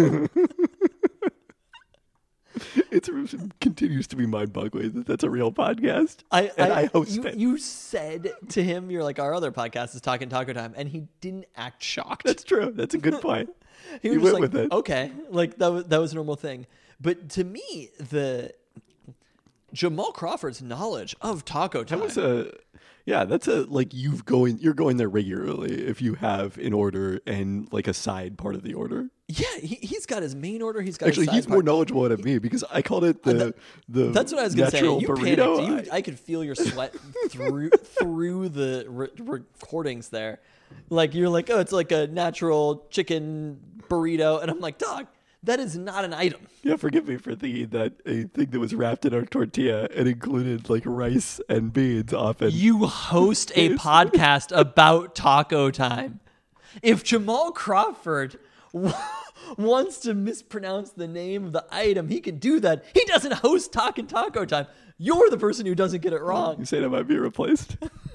It continues to be mind-boggling that that's a real podcast. I host it. You said to him, you're like, our other podcast is Talking Taco Time, and he didn't act shocked. That's true. That's a good point. He You was went just like, with it. okay, like that was a normal thing. But to me, the Jamal Crawford's knowledge of Taco Time. That was that's like you're going there regularly if you have an order and like a side part of the order. Yeah, he's got his main order. He's got Actually, his side he's more part. knowledgeable than me because I called it the That's what I was gonna say. natural You burrito. panicked. I could feel your sweat through the recordings there. Like you're like, oh, it's like a natural chicken burrito, and I'm like, dog, that is not an item. Yeah, forgive me for thinking that a thing that was wrapped in a tortilla and included like rice and beans often. You host a podcast about Taco Time. If Jamal Crawford wants to mispronounce the name of the item, he can do that. He doesn't host Talkin' Taco Time. You're the person who doesn't get it wrong. You say that might be replaced.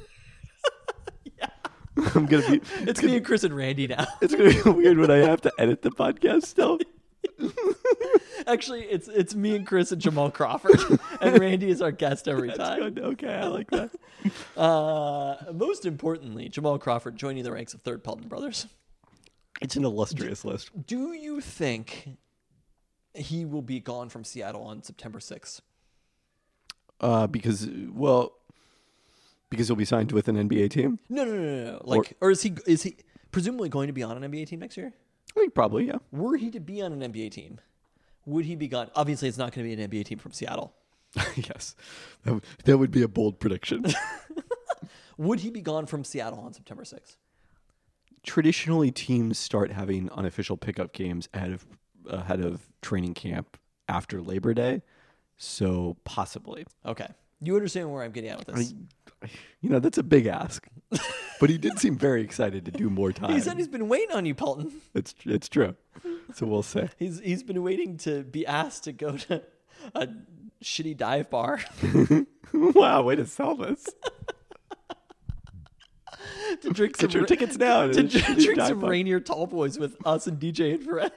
Yeah. I'm gonna be. It's me and Chris and Randy now. It's gonna be weird when I have to edit the podcast still. Actually, it's me and Chris and Jamal Crawford, and Randy is our guest every time. Good. Okay, I like that. Most importantly, Jamal Crawford joining the ranks of Third Pelton Brothers. It's an illustrious list. Do you think he will be gone from Seattle on September 6th? Because he'll be signed with an NBA team. No. Like, or is he presumably going to be on an NBA team next year? I think probably, yeah. Were he to be on an NBA team, would he be gone? Obviously, it's not going to be an NBA team from Seattle. Yes, that would be a bold prediction. Would he be gone from Seattle on September 6th? Traditionally, teams start having unofficial pickup games ahead of training camp after Labor Day, so possibly. Okay. You understand where I'm getting at with this? That's a big ask, but he did seem very excited to do more time. He said he's been waiting on you, Pelton. It's true. So we'll see. He's been waiting to be asked to go to a shitty dive bar. Wow, way to sell this. To drink Get some your tickets now. to drink some Rainier Tall Boys with us and DJ Infrared.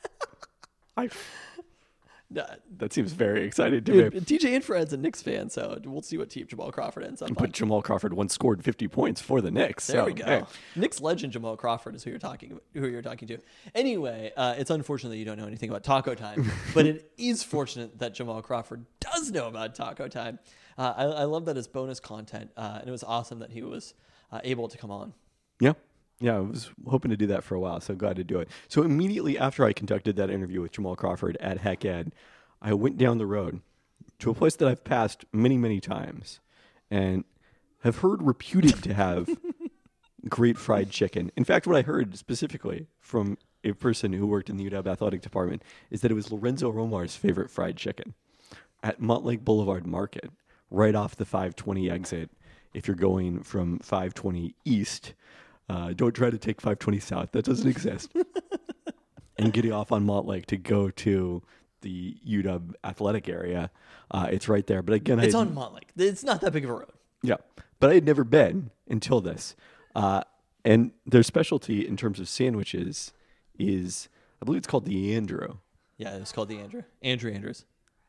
That seems very exciting to Dude, me. DJ Infrared's a Knicks fan, so we'll see what team Jamal Crawford ends up on. But Jamal Crawford once scored 50 points for the Knicks. There so, we go. hey. Knicks legend Jamal Crawford is who you're talking to. Anyway, it's unfortunate that you don't know anything about Taco Time, but it is fortunate that Jamal Crawford does know about Taco Time. I love that as bonus content, and it was awesome that he was able to come on. Yeah, I was hoping to do that for a while, so glad to do it. So immediately after I conducted that interview with Jamal Crawford at Heck Ed, I went down the road to a place that I've passed many, many times and have heard reputed to have great fried chicken. In fact, what I heard specifically from a person who worked in the UW athletic department is that it was Lorenzo Romar's favorite fried chicken at Montlake Boulevard Market, right off the 520 exit. If you're going from 520 east, don't try to take 520 south. That doesn't exist. And getting off on Montlake to go to the UW athletic area, it's right there. But again, It's on Montlake. It's not that big of a road. Yeah, but I had never been until this. And their specialty in terms of sandwiches is, I believe it's called the Andrew. Yeah, it's called the Andrews.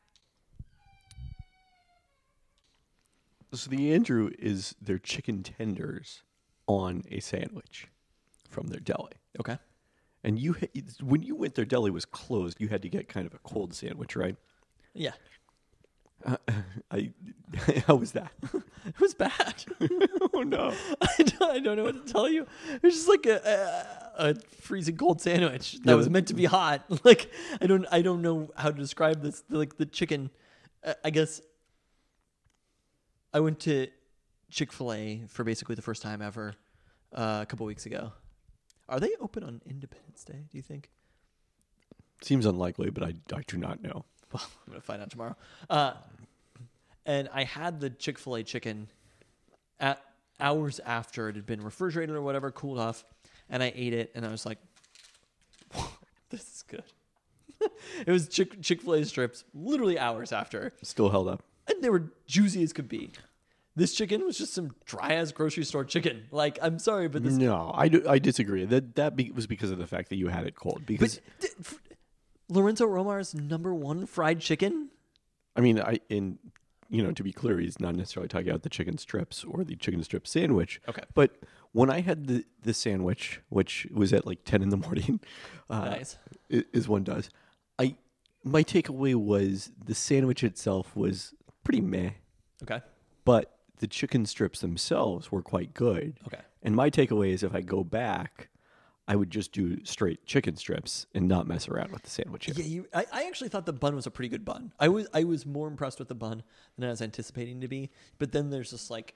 So the Andrew is their chicken tenders on a sandwich from their deli. Okay. And when you went, their deli was closed. You had to get kind of a cold sandwich, right? Yeah. How was that? It was bad. Oh no! I don't know what to tell you. It was just like a freezing cold sandwich that was meant to be hot. Like I don't know how to describe this. Like the chicken, I guess. I went to Chick-fil-A for basically the first time ever a couple weeks ago. Are they open on Independence Day, do you think? Seems unlikely, but I do not know. Well, I'm going to find out tomorrow. And I had the Chick-fil-A chicken at hours after it had been refrigerated or whatever, cooled off, and I ate it, and I was like, this is good. It was Chick-fil-A strips literally hours after. Still held up. And they were juicy as could be. This chicken was just some dry ass grocery store chicken. Like, I'm sorry, but this. No, I disagree. Was because of the fact that you had it cold. Because Lorenzo Romar's #1 fried chicken. I mean, to be clear, he's not necessarily talking about the chicken strips or the chicken strip sandwich. Okay. But when I had the sandwich, which was at like 10 in the morning, Nice. as one does, my takeaway was the sandwich itself was pretty meh, Okay. but the chicken strips themselves were quite good. Okay. And my takeaway is if I go back, I would just do straight chicken strips and not mess around with the sandwich. Yeah, I actually thought the bun was a pretty good bun. I was more impressed with the bun than I was anticipating to be. But then there's just like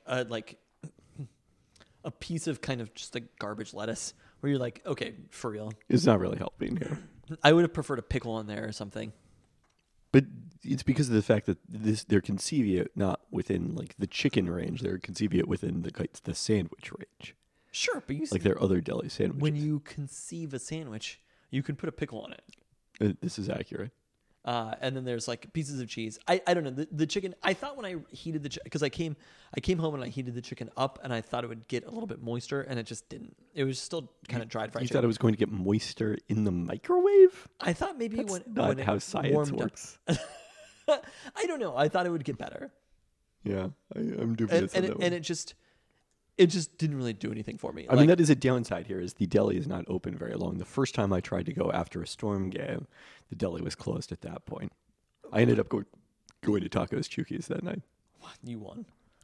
a piece of kind of just like garbage lettuce where you're like, okay, for real. It's not really helping here. I would have preferred a pickle on there or something. But it's because of the fact that they're conceiving it not within like the chicken range; they're conceiving it within the sandwich range. Sure, but Like their other deli sandwiches. when you conceive a sandwich, you can put a pickle on it. This is accurate. And then there's like pieces of cheese. I don't know the chicken. I thought when I heated the because I came home and I heated the chicken up and I thought it would get a little bit moister and it just didn't. It was still kind of dried fried You chicken. thought it was going to get moister in the microwave? I thought maybe That's when not it how science warmed works. up. I don't know. I thought it would get better, Yeah, I'm dubious on that one. and it just didn't really do anything for me. I mean, that is a downside here. Is the deli is not open very long. The first time I tried to go after a storm game, the deli was closed at that point. I ended up going to Tacos Chukis that night. You won.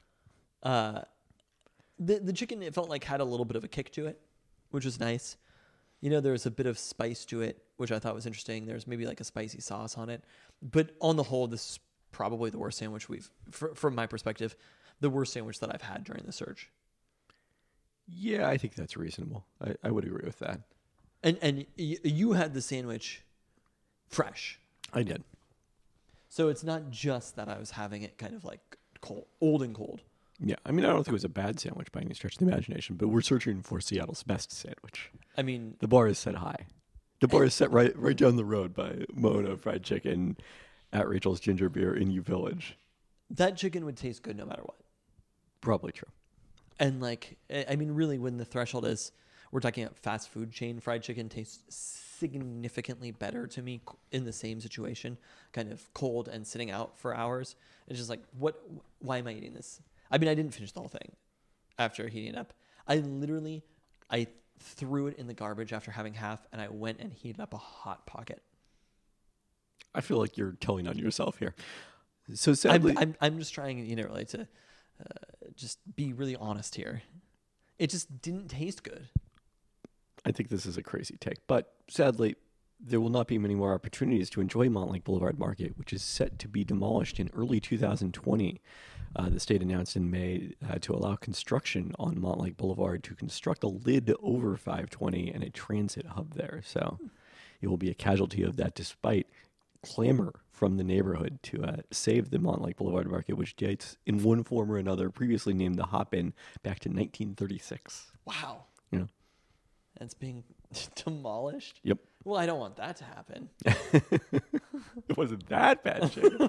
The chicken, it felt like had a little bit of a kick to it, which was nice. There was a bit of spice to it, which I thought was interesting. There's maybe like a spicy sauce on it. But on the whole, this is probably the worst sandwich from my perspective, the worst sandwich that I've had during the surge. Yeah, I think that's reasonable. I would agree with that. And you had the sandwich fresh. I did. So it's not just that I was having it kind of like cold, old and cold. Yeah, I mean, I don't think it was a bad sandwich by any stretch of the imagination, but we're searching for Seattle's best sandwich. I mean, The bar is set high. The bar is set right down the road by Mona Fried Chicken at Rachel's Ginger Beer in U Village. that chicken would taste good no matter what. Probably true. And like, I mean, really, when the threshold is, we're talking about fast food chain fried chicken tastes significantly better to me in the same situation, kind of cold and sitting out for hours. It's just like, why am I eating this? I mean, I didn't finish the whole thing after heating it up. I threw it in the garbage after having half, and I went and heated up a Hot Pocket. I feel like you're telling on yourself here. So sadly, I'm just trying, really to just be really honest here. It just didn't taste good. I think this is a crazy take, but sadly, there will not be many more opportunities to enjoy Montlake Boulevard Market, which is set to be demolished in early 2020. The state announced in May to allow construction on Montlake Boulevard to construct a lid over 520 and a transit hub there. So it will be a casualty of that, despite clamor from the neighborhood to save the Montlake Boulevard Market, which dates in one form or another, previously named the Hop-In, back to 1936. Wow. You know? It's being demolished? Yep. Well, I don't want that to happen. It wasn't that bad, Jake.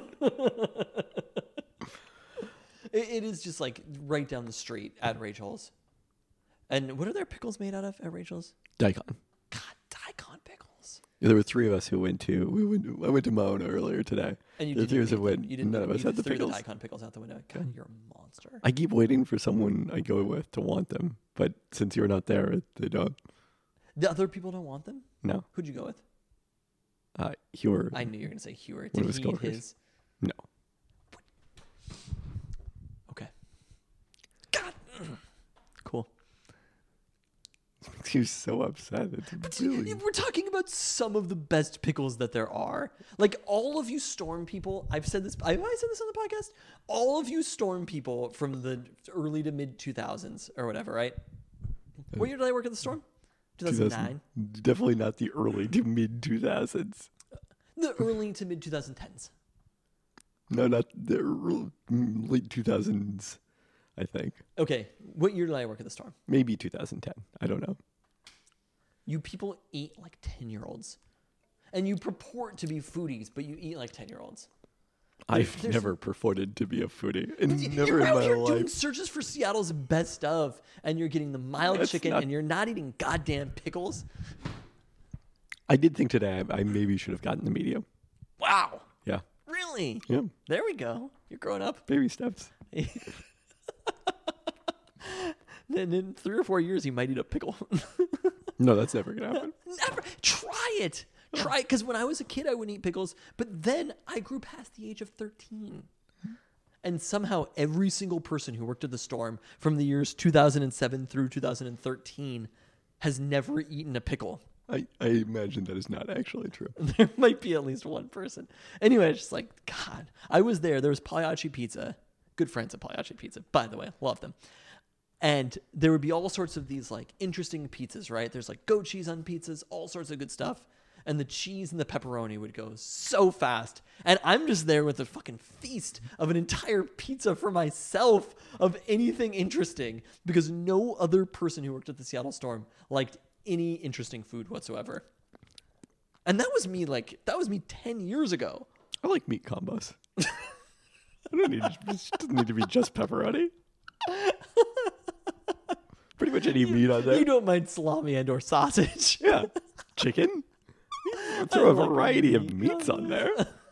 It is just like right down the street at Rachel's. And what are their pickles made out of at Rachel's? Daikon. God, daikon pickles. There were three of us who went to. I went to Mona earlier today. And you the didn't three of us eat who went. them. You didn't. None of us You had the threw pickles. the daikon pickles out the window. God, you're a monster. I keep waiting for someone I go with to want them, but since you're not there, they don't. The other people don't want them? No. Who'd you go with? Hewer. I knew you were going to say Hewer. One Did of his he eat coworkers. his? No. Okay. God. Cool. Makes you so upset. It's really. We're talking about some of the best pickles that there are. Like all of you Storm people, I've said this. Have I said this on the podcast? All of you Storm people from the early to mid 2000s or whatever, right? What year did I work at the Storm? 2009. Definitely not the early to mid 2000s. The early to mid 2010s. No, not the late 2000s. I think Okay, what year did I work at the Storm? maybe 2010. I don't know. You people eat like 10-year-olds. And you purport to be foodies, but you eat like 10-year-olds. I've never purported to be a foodie. And never You're in out my here doing life. searches for Seattle's best of, and you're getting the mild That's chicken, not- and you're not eating goddamn pickles. I did think today I maybe should have gotten the medium. Wow. Yeah. Really? Yeah. There we go. You're growing up. Baby steps. Then in 3 or 4 years, you might eat a pickle. No, that's never going to happen. Never. Try it. Try it. Because when I was a kid, I wouldn't eat pickles. But then I grew past the age of 13. And somehow every single person who worked at the Storm from the years 2007 through 2013 has never eaten a pickle. I imagine that is not actually true. There might be at least one person. Anyway, it's just like, God. I was there. There was Pagliacci Pizza. Good friends at Pagliacci Pizza, by the way. Love them. And there would be all sorts of these like interesting pizzas, right? There's like goat cheese on pizzas, all sorts of good stuff. And the cheese and the pepperoni would go so fast. And I'm just there with a fucking feast of an entire pizza for myself of anything interesting because no other person who worked at the Seattle Storm liked any interesting food whatsoever. And that was me 10 years ago. I like meat combos. I don't need it doesn't need to be just pepperoni. Pretty much any meat on there. You don't mind salami and or sausage. Yeah. Chicken? Throw a like variety of meat meats on there.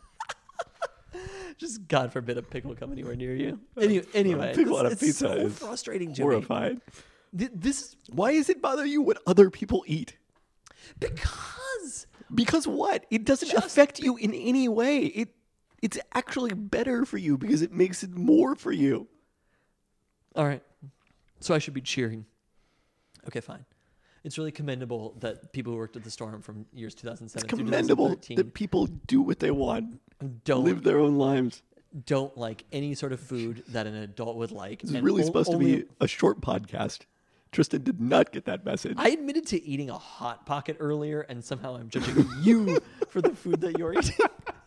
Just God forbid a pickle come anywhere near you. Anyway, Pickle on a it's pizza so is frustrating to me. horrified. This Why does it bother you what other people eat? because Because what? It doesn't Just affect you in any way. It's actually better for you because it makes it more for you. all right. So I should be cheering. Okay, fine. It's really commendable that people who worked at the Storm from years 2007 through Commendable 2013 that people do what they want, don't live their own lives. don't like any sort of food that an adult would like. This is and really supposed to only- be a short podcast. Tristan did not get that message. I admitted to eating a Hot Pocket earlier, and somehow I'm judging you for the food that you're eating.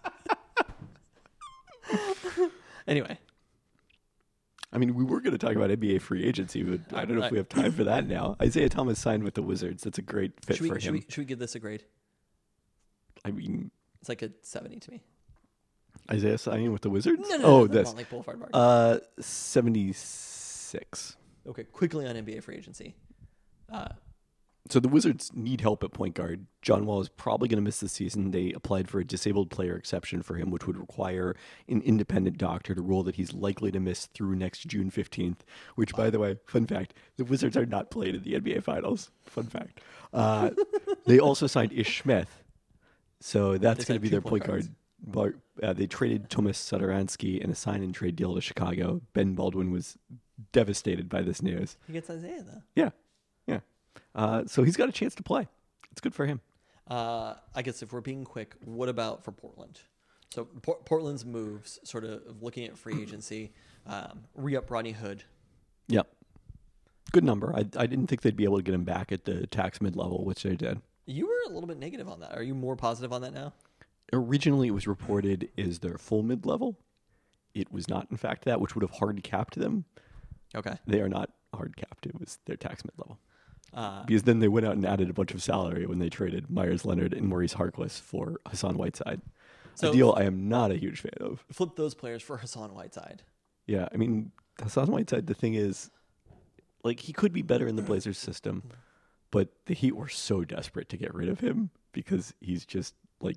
Anyway, I mean, we were going to talk about NBA free agency, but I don't know if we have time for that now. Isaiah Thomas signed with the Wizards. That's a great fit should for we, him. should we give this a grade? I mean, It's like a 70 to me. Isaiah signing with the Wizards? No, Oh, not this. like Boulevard Market. 76. Okay, quickly on NBA free agency. So the Wizards need help at point guard. John Wall is probably going to miss the season. They applied for a disabled player exception for him, which would require an independent doctor to rule that he's likely to miss through next June 15th, which, by the way, fun fact, the Wizards are not played in the NBA Finals. Fun fact. They also signed Ish Smith. So that's They going to be signed their two point point guard. They traded Tomas Satoransky in a sign-and-trade deal to Chicago. Ben Baldwin was devastated by this news. He gets Isaiah, though. Yeah. So he's got a chance to play. It's good for him. I guess if we're being quick, what about for Portland? So Portland's moves, sort of looking at free agency, re-up Rodney Hood. Yep. Good number. I didn't think they'd be able to get him back at the tax mid-level, which they did. You were a little bit negative on that. Are you more positive on that now? Originally, it was reported as their full mid-level. It was not, in fact, that, which would have hard capped them. Okay. They are not hard capped. It was their tax mid-level. Because then they went out and added a bunch of salary when they traded Myers Leonard and Maurice Harkless for Hassan Whiteside. So- a deal I am not a huge fan of. Flip those players for Hassan Whiteside. Yeah, I mean, Hassan Whiteside, the thing is, like, he could be better in the Blazers system, but the Heat were so desperate to get rid of him because he's just, like,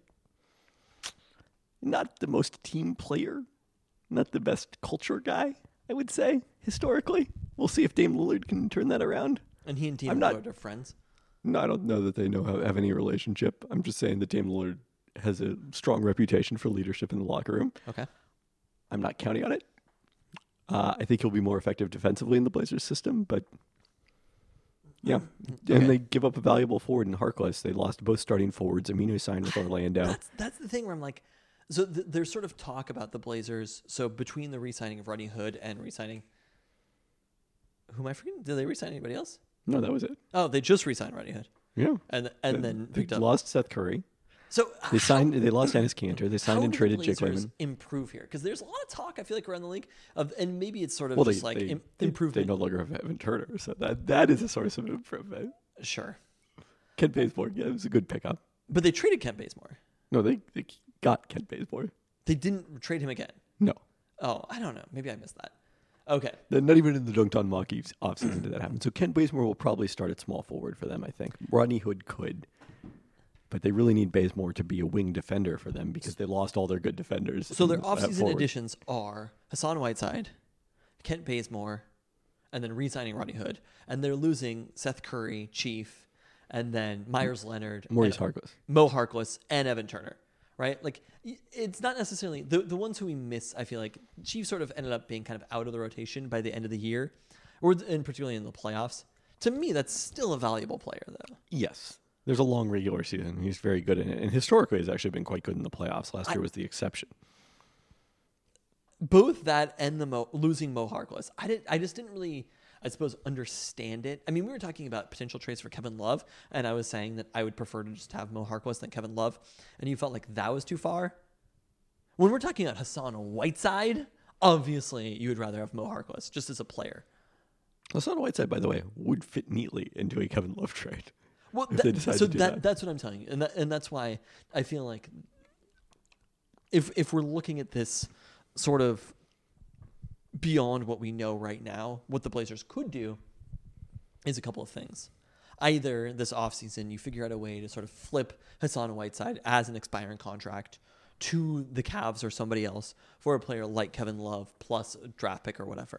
not the most team player, not the best culture guy, I would say, historically. We'll see if Dame Lillard can turn that around. And he and Dame I'm not- Lillard are friends. No, I don't know that they have any relationship. I'm just saying that Dame Lillard has a strong reputation for leadership in the locker room. Okay. I'm not counting on it. I think he'll be more effective defensively in the Blazers system, but yeah. Okay. And they give up a valuable forward in Harkless. They lost both starting forwards. Aminu signed with Orlando. That's the thing where I'm like, so there's sort of talk about the Blazers. So between the re-signing of Rodney Hood and re-signing, who am I forgetting? Did they re-sign anybody else? No, that was it. Oh, they just re-signed Rodney Hood, Yeah. and then They picked up. lost Seth Curry. So They lost Dennis Cantor. They signed how and do traded the Jake Blazers Layman. improve here? Because there's a lot of talk I feel like around the league of, and maybe it's sort of Well, just like they improvement. no longer have Evan Turner, so that is a source of improvement. Sure, Kent Bazemore, yeah, it was a good pickup. but they traded Kent Bazemore. No, they got Kent Bazemore. They didn't trade him again. No. Oh, I don't know. Maybe I missed that. Okay. Not even in the Dunked On mock offseason did that happen. So Kent Bazemore will probably start at small forward for them, I think. Rodney Hood could. But they really need Bazemore to be a wing defender for them because they lost all their good defenders. So their at offseason forward. additions are Hassan Whiteside, Kent Bazemore, and then re-signing Rodney Hood. And they're losing Seth Curry, Chief, and then Myers Leonard, Maurice and Harkless. Mo Harkless, and Evan Turner. Right? Like, it's not necessarily the ones who we miss. I feel like Chief sort of ended up being kind of out of the rotation by the end of the year, and particularly in the playoffs. To me, that's still a valuable player, though. Yes. There's a long regular season. He's very good in it. And historically, he's actually been quite good in the playoffs. Last year was the exception. Both that and the losing Mo Harkless, I just didn't really, I suppose, understand it. I mean, we were talking about potential trades for Kevin Love, and I was saying that I would prefer to just have Mo Harkless than Kevin Love, and you felt like that was too far. When we're talking about Hassan Whiteside, obviously you would rather have Mo Harkless just as a player. Hassan Whiteside, by the way, would fit neatly into a Kevin Love trade. Well, if they decide to do that. That's what I'm telling you, and that's why I feel like if we're looking at this sort of beyond what we know right now, what the Blazers could do is a couple of things. Either this offseason you figure out a way to sort of flip Hassan Whiteside as an expiring contract to the Cavs or somebody else for a player like Kevin Love plus a draft pick or whatever.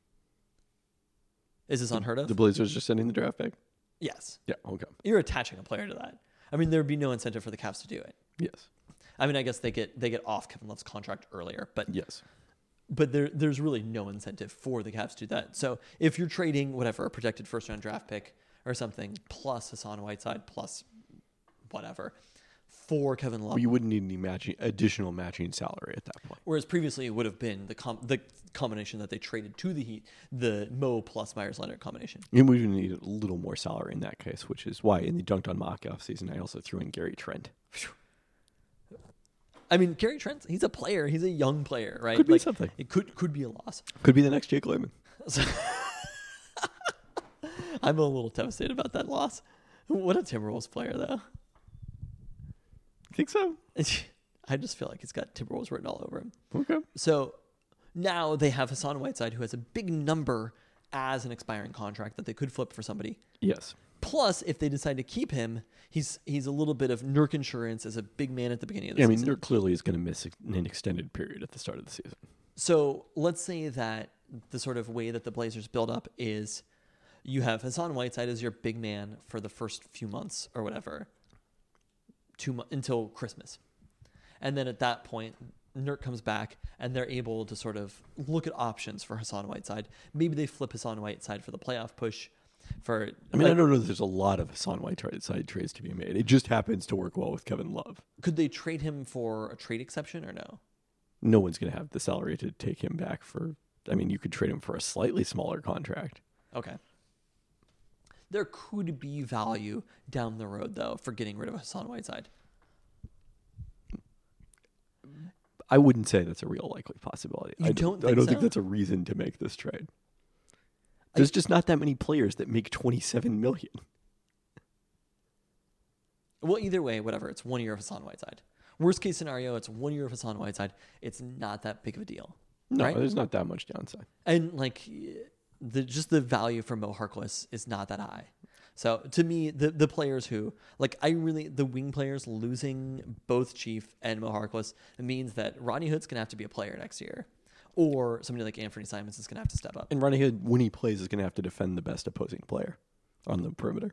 Is this unheard of? The Blazers just sending the draft pick? Yes. Yeah, okay. You're attaching a player to that. I mean, there would be no incentive for the Cavs to do it. Yes. I mean, I guess they get off Kevin Love's contract earlier, but Yes. But there's really no incentive for the Cavs to do that. So if you're trading whatever, a projected first round draft pick or something, plus Hassan Whiteside, plus whatever, for Kevin Love. Well, you wouldn't need any additional matching salary at that point. Whereas previously it would have been the combination that they traded to the Heat, the Mo plus Myers Leonard combination. And we would need a little more salary in that case, which is why in the Dunked On mock off season, I also threw in Gary Trent. I mean, Gary Trent, he's a player. He's a young player, right? Could be something. It could be a loss. Could be the next Jake Layman. So I'm a little toasted about that loss. What a Timberwolves player, though. Think so? I just feel like he's got Timberwolves written all over him. Okay. So now they have Hassan Whiteside, who has a big number as an expiring contract that they could flip for somebody. Yes. Plus, if they decide to keep him, he's a little bit of Nurk insurance as a big man at the beginning of the Yeah, I season. mean, Nurk clearly is going to miss an extended period at the start of the season. So let's say that the sort of way that the Blazers build up is you have Hassan Whiteside as your big man for the first few months or whatever, until Christmas. And then at that point, Nurk comes back and they're able to sort of look at options for Hassan Whiteside. Maybe they flip Hassan Whiteside for the playoff push. I don't know that there's a lot of Hassan Whiteside trades to be made. It just happens to work well with Kevin Love. Could they trade him for a trade exception or no? No one's going to have the salary to take him back for... I mean, you could trade him for a slightly smaller contract. Okay. There could be value down the road, though, for getting rid of Hassan Whiteside. I wouldn't say that's a real likely possibility. You don't think I don't so? think that's a reason to make this trade. There's just not that many players that make $27 million. Well, either way, whatever. It's 1 year of Hassan Whiteside. Worst case scenario, it's 1 year of Hassan Whiteside. It's not that big of a deal. No, right? there's not that much downside. And like the value for Mo Harkless is not that high. So to me, the players who the wing players losing both Chief and Mo Harkless, it means that Rodney Hood's gonna have to be a player next year, or somebody like Anthony Simons is gonna have to step up. And Rodney Hood, when he plays, is going to have to defend the best opposing player on the perimeter.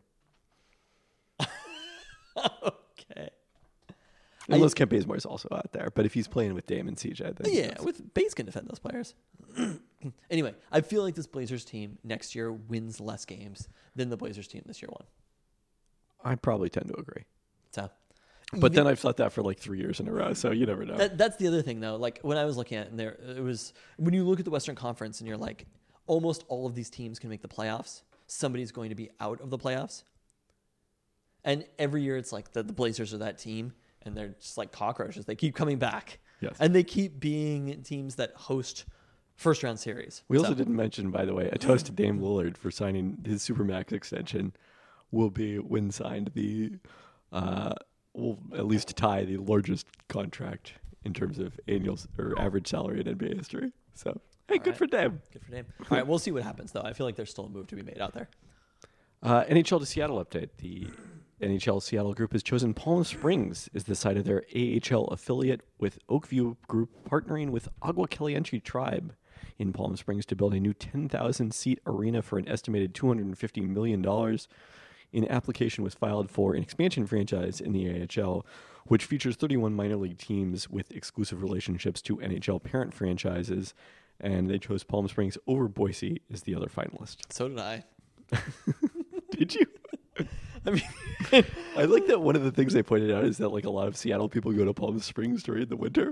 Okay. Unless Kent Bazemore is also out there. But if he's playing with Dame and CJ, then Yeah, with Bates can defend those players. Anyway, I feel like this Blazers team next year wins less games than the Blazers team this year won. I probably tend to agree. So, But then I've thought that for like 3 years in a row, so you never know. that's the other thing, though. Like when I was looking at it, it was when you look at the Western Conference and you're like, almost all of these teams can make the playoffs. Somebody's going to be out of the playoffs, and every year it's like the Blazers are that team, and they're just like cockroaches. They keep coming back, Yes. and they keep being teams that host first round series. We also So- didn't mention, by the way, a toast to Dame Lillard for signing his Supermax extension will be, when signed, will at least tie the largest contract in terms of annual or average salary in NBA history. So, hey, good right. for Dame. Good for Dame. All right, we'll see what happens though. I feel like there's still a move to be made out there. NHL to Seattle update. The NHL Seattle group has chosen Palm Springs as the site of their AHL affiliate, with Oakview Group partnering with Agua Caliente Tribe in Palm Springs to build a new 10,000-seat arena for an estimated $250 million. An application was filed for an expansion franchise in the AHL, which features 31 minor league teams with exclusive relationships to NHL parent franchises, and they chose Palm Springs over Boise as the other finalist. So did I. Did you? I mean, I like that one of the things they pointed out is that like a lot of Seattle people go to Palm Springs during the winter.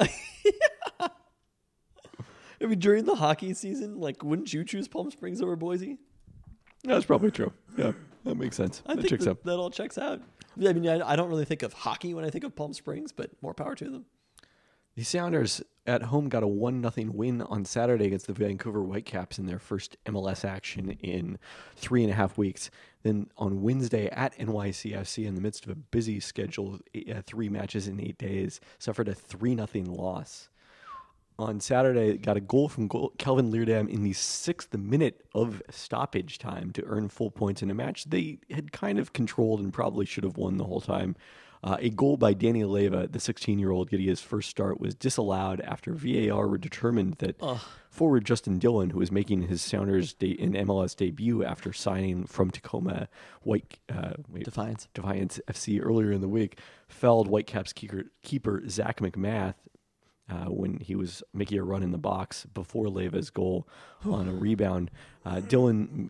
I mean, during the hockey season, like, wouldn't you choose Palm Springs over Boise? That's probably true. Yeah, that makes sense. I That think checks out. that all checks out. I mean, I don't really think of hockey when I think of Palm Springs, but more power to them. The Sounders at home got a 1-0 win on Saturday against the Vancouver Whitecaps in their first MLS action in 3.5 weeks. Then on Wednesday at NYCFC, in the midst of a busy schedule, 3 matches in 8 days, suffered a 3-0 loss. On Saturday, got a goal from Kelvin Leerdam in the 6th minute of stoppage time to earn full points in a match they had kind of controlled and probably should have won the whole time. A goal by Danny Leyva, the 16-year-old, getting his first start, was disallowed after VAR were determined that forward Justin Dillon, who was making his Sounders in MLS debut after signing from Tacoma Defiance FC earlier in the week, fouled Whitecaps keeper Zach McMath when he was making a run in the box before Leyva's goal on a rebound. Dillon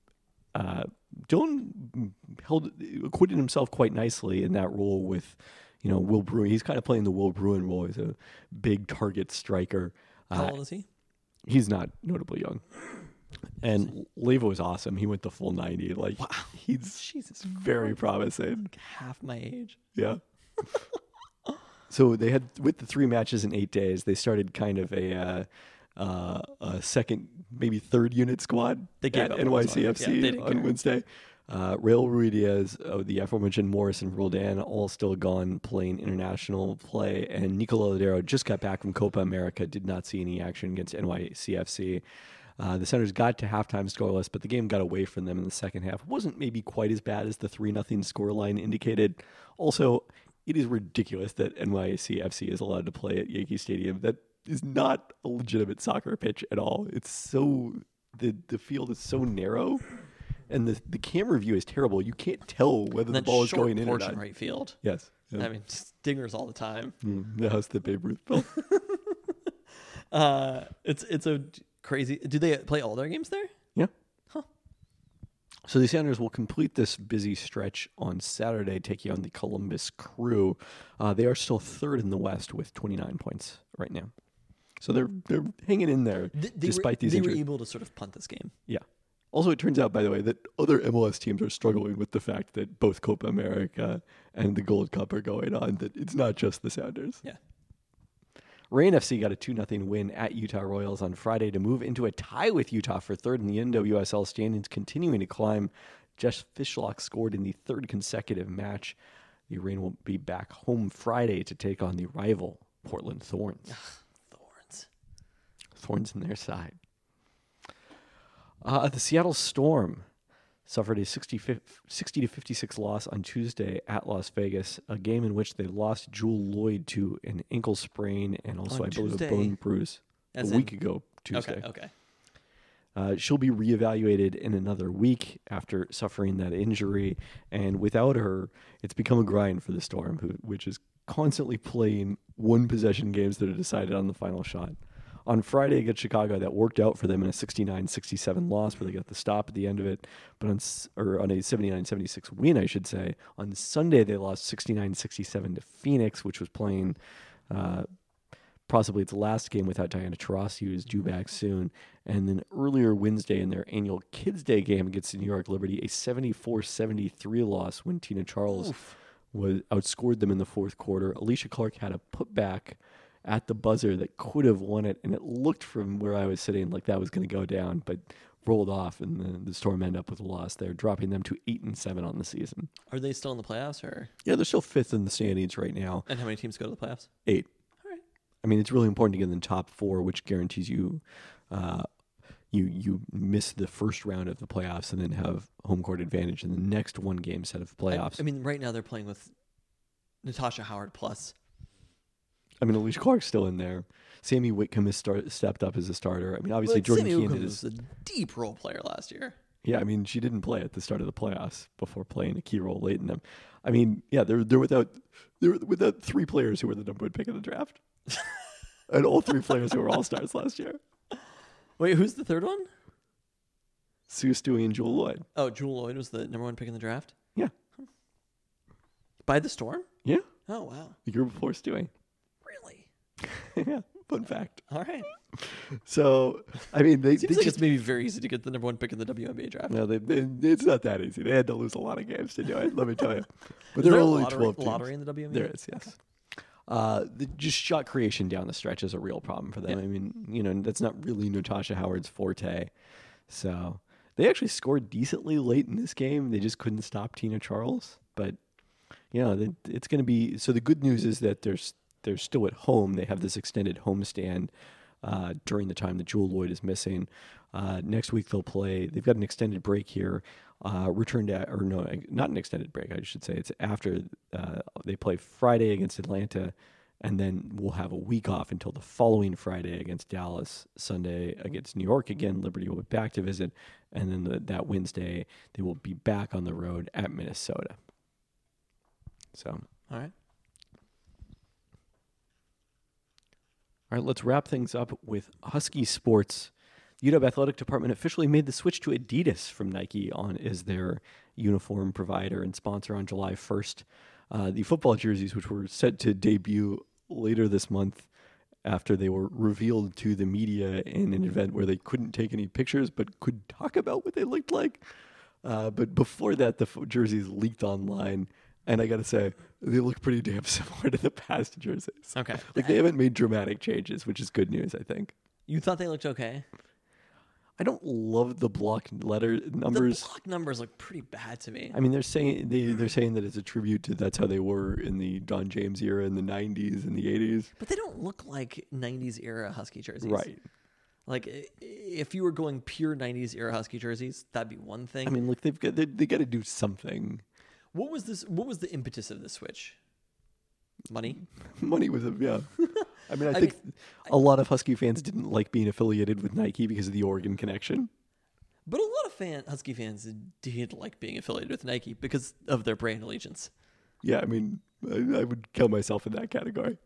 acquitted himself quite nicely in that role with, Will Bruin. He's kind of playing the Will Bruin role. He's a big target striker. How old is he? He's not notably young. And Leyva was awesome. He went the full 90. Like, he's Jesus, very promising. like half my age. Yeah. So they had, with the 3 matches in 8 days, they started kind of a second, maybe third unit squad They gave at up on this one. Yeah, they NYCFC didn't on care. Wednesday. Raul Ruidiaz, the aforementioned Morris and Roldan, all still gone playing international play, and Nicola Ladero just got back from Copa America, did not see any action against NYCFC. The Senators got to halftime scoreless, but the game got away from them in the second half. It wasn't maybe quite as bad as the 3-0 scoreline indicated. Also, it is ridiculous that NYCFC is allowed to play at Yankee Stadium. That is not a legitimate soccer pitch at all. It's so, the field is so narrow, and the camera view is terrible. You can't tell whether the That ball is short going in or porch not. in right field. Yes. Yeah. I mean, stingers all the time. The house that Babe Ruth built. It's a crazy. Do they play all their games there? Yeah. So the Sounders will complete this busy stretch on Saturday, taking on the Columbus Crew. They are still third in the West with 29 points right now. So they're hanging in there despite these They were injuries. able to sort of punt this game. Yeah. Also, it turns out, by the way, that other MLS teams are struggling with the fact that both Copa America and the Gold Cup are going on, that it's not just the Sounders. Yeah. Reign FC got a 2-0 win at Utah Royals on Friday to move into a tie with Utah for third in the NWSL standings, continuing to climb. Jeff Fishlock scored in the third consecutive match. The Reign will be back home Friday to take on the rival Portland Thorns. Thorns. Thorns in their side. The Seattle Storm suffered a 60-56 loss on Tuesday at Las Vegas, a game in which they lost Jewel Lloyd to an ankle sprain and also, On I believe, Tuesday? a bone bruise As a week in- ago Tuesday. Okay. She'll be reevaluated in another week after suffering that injury, and without her, it's become a grind for the Storm, which is constantly playing one-possession games that are decided on the final shot. On Friday against Chicago, that worked out for them in a 69-67 loss where they got the stop at the end of it, but on a 79-76 win, I should say. On Sunday, they lost 69-67 to Phoenix, which was playing possibly its last game without Diana Taurasi, who is due back soon. And then earlier Wednesday in their annual Kids Day game against the New York Liberty, a 74-73 loss when Tina Charles outscored them in the fourth quarter. Alicia Clark had a putback at the buzzer that could have won it, and it looked from where I was sitting like that was going to go down, but rolled off, and the Storm ended up with a loss there, dropping them to 8-7 on the season. Are they still in the playoffs, or? Yeah, they're still fifth in the standings right now. And how many teams go to the playoffs? 8. All right. I mean, it's really important to get in the top 4, which guarantees you you miss the first round of the playoffs and then have home court advantage in the next 1-game set of playoffs. I mean, right now they're playing with Natasha Howard plus. I mean, Alicia Clark's still in there. Sammy Whitcomb has stepped up as a starter. I mean, obviously Jordan Keenan was a deep role player last year. Yeah, I mean, she didn't play at the start of the playoffs before playing a key role late in them. I mean, yeah, they're without 3 players who were the number 1 pick in the draft, and all 3 players who were all-stars last year. Wait, who's the third one? Sue Stewie and Jewel Lloyd. Oh, Jewel Lloyd was the number 1 pick in the draft? Yeah. By the Storm? Yeah. Oh, wow. The year before Stewie. Really? Yeah, fun fact. All right. So, I mean, they Seems like just, it's maybe very easy to get the number 1 pick in the WNBA draft. no, it's not that easy. They had to lose a lot of games to do it, let me tell you. But Is there there are a only lottery, 12 teams. lottery in the WNBA? There is, yes. Just shot creation down the stretch is a real problem for them. Yeah. I mean, that's not really Natasha Howard's forte. So they actually scored decently late in this game. They just couldn't stop Tina Charles. But, it's going to be... So the good news is that they're still at home. They have this extended homestand during the time that Jewel Lloyd is missing. Next week they'll play... They've got an extended break here. Not an extended break, I should say. It's after they play Friday against Atlanta, and then we'll have a week off until the following Friday against Dallas, Sunday against New York again. Liberty will be back to visit, and then that Wednesday they will be back on the road at Minnesota. So, All right. all right, let's wrap things up with Husky Sports. UW Athletic Department officially made the switch to Adidas from Nike as their uniform provider and sponsor on July 1st. The football jerseys, which were set to debut later this month after they were revealed to the media in an event where they couldn't take any pictures but could talk about what they looked like. But before that, the jerseys leaked online. And I got to say, they look pretty damn similar to the past jerseys. Okay. Like, they haven't made dramatic changes, which is good news, I think. You thought they looked okay? I don't love the block letter numbers. The block numbers look pretty bad to me. I mean, they're saying that it's a tribute to that's how they were in the Don James era in the 90s and the 80s. But they don't look like 90s era Husky jerseys. Right. Like, if you were going pure 90s era Husky jerseys, that'd be one thing. I mean, look, they got to do something. What was the impetus of this switch? Money? Money was I mean, I think a lot of Husky fans didn't like being affiliated with Nike because of the Oregon connection. But a lot of Husky fans did like being affiliated with Nike because of their brand allegiance. Yeah, I mean, I would count myself in that category.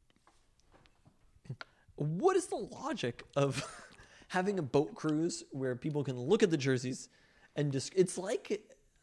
What is the logic of having a boat cruise where people can look at the jerseys and just... It's like...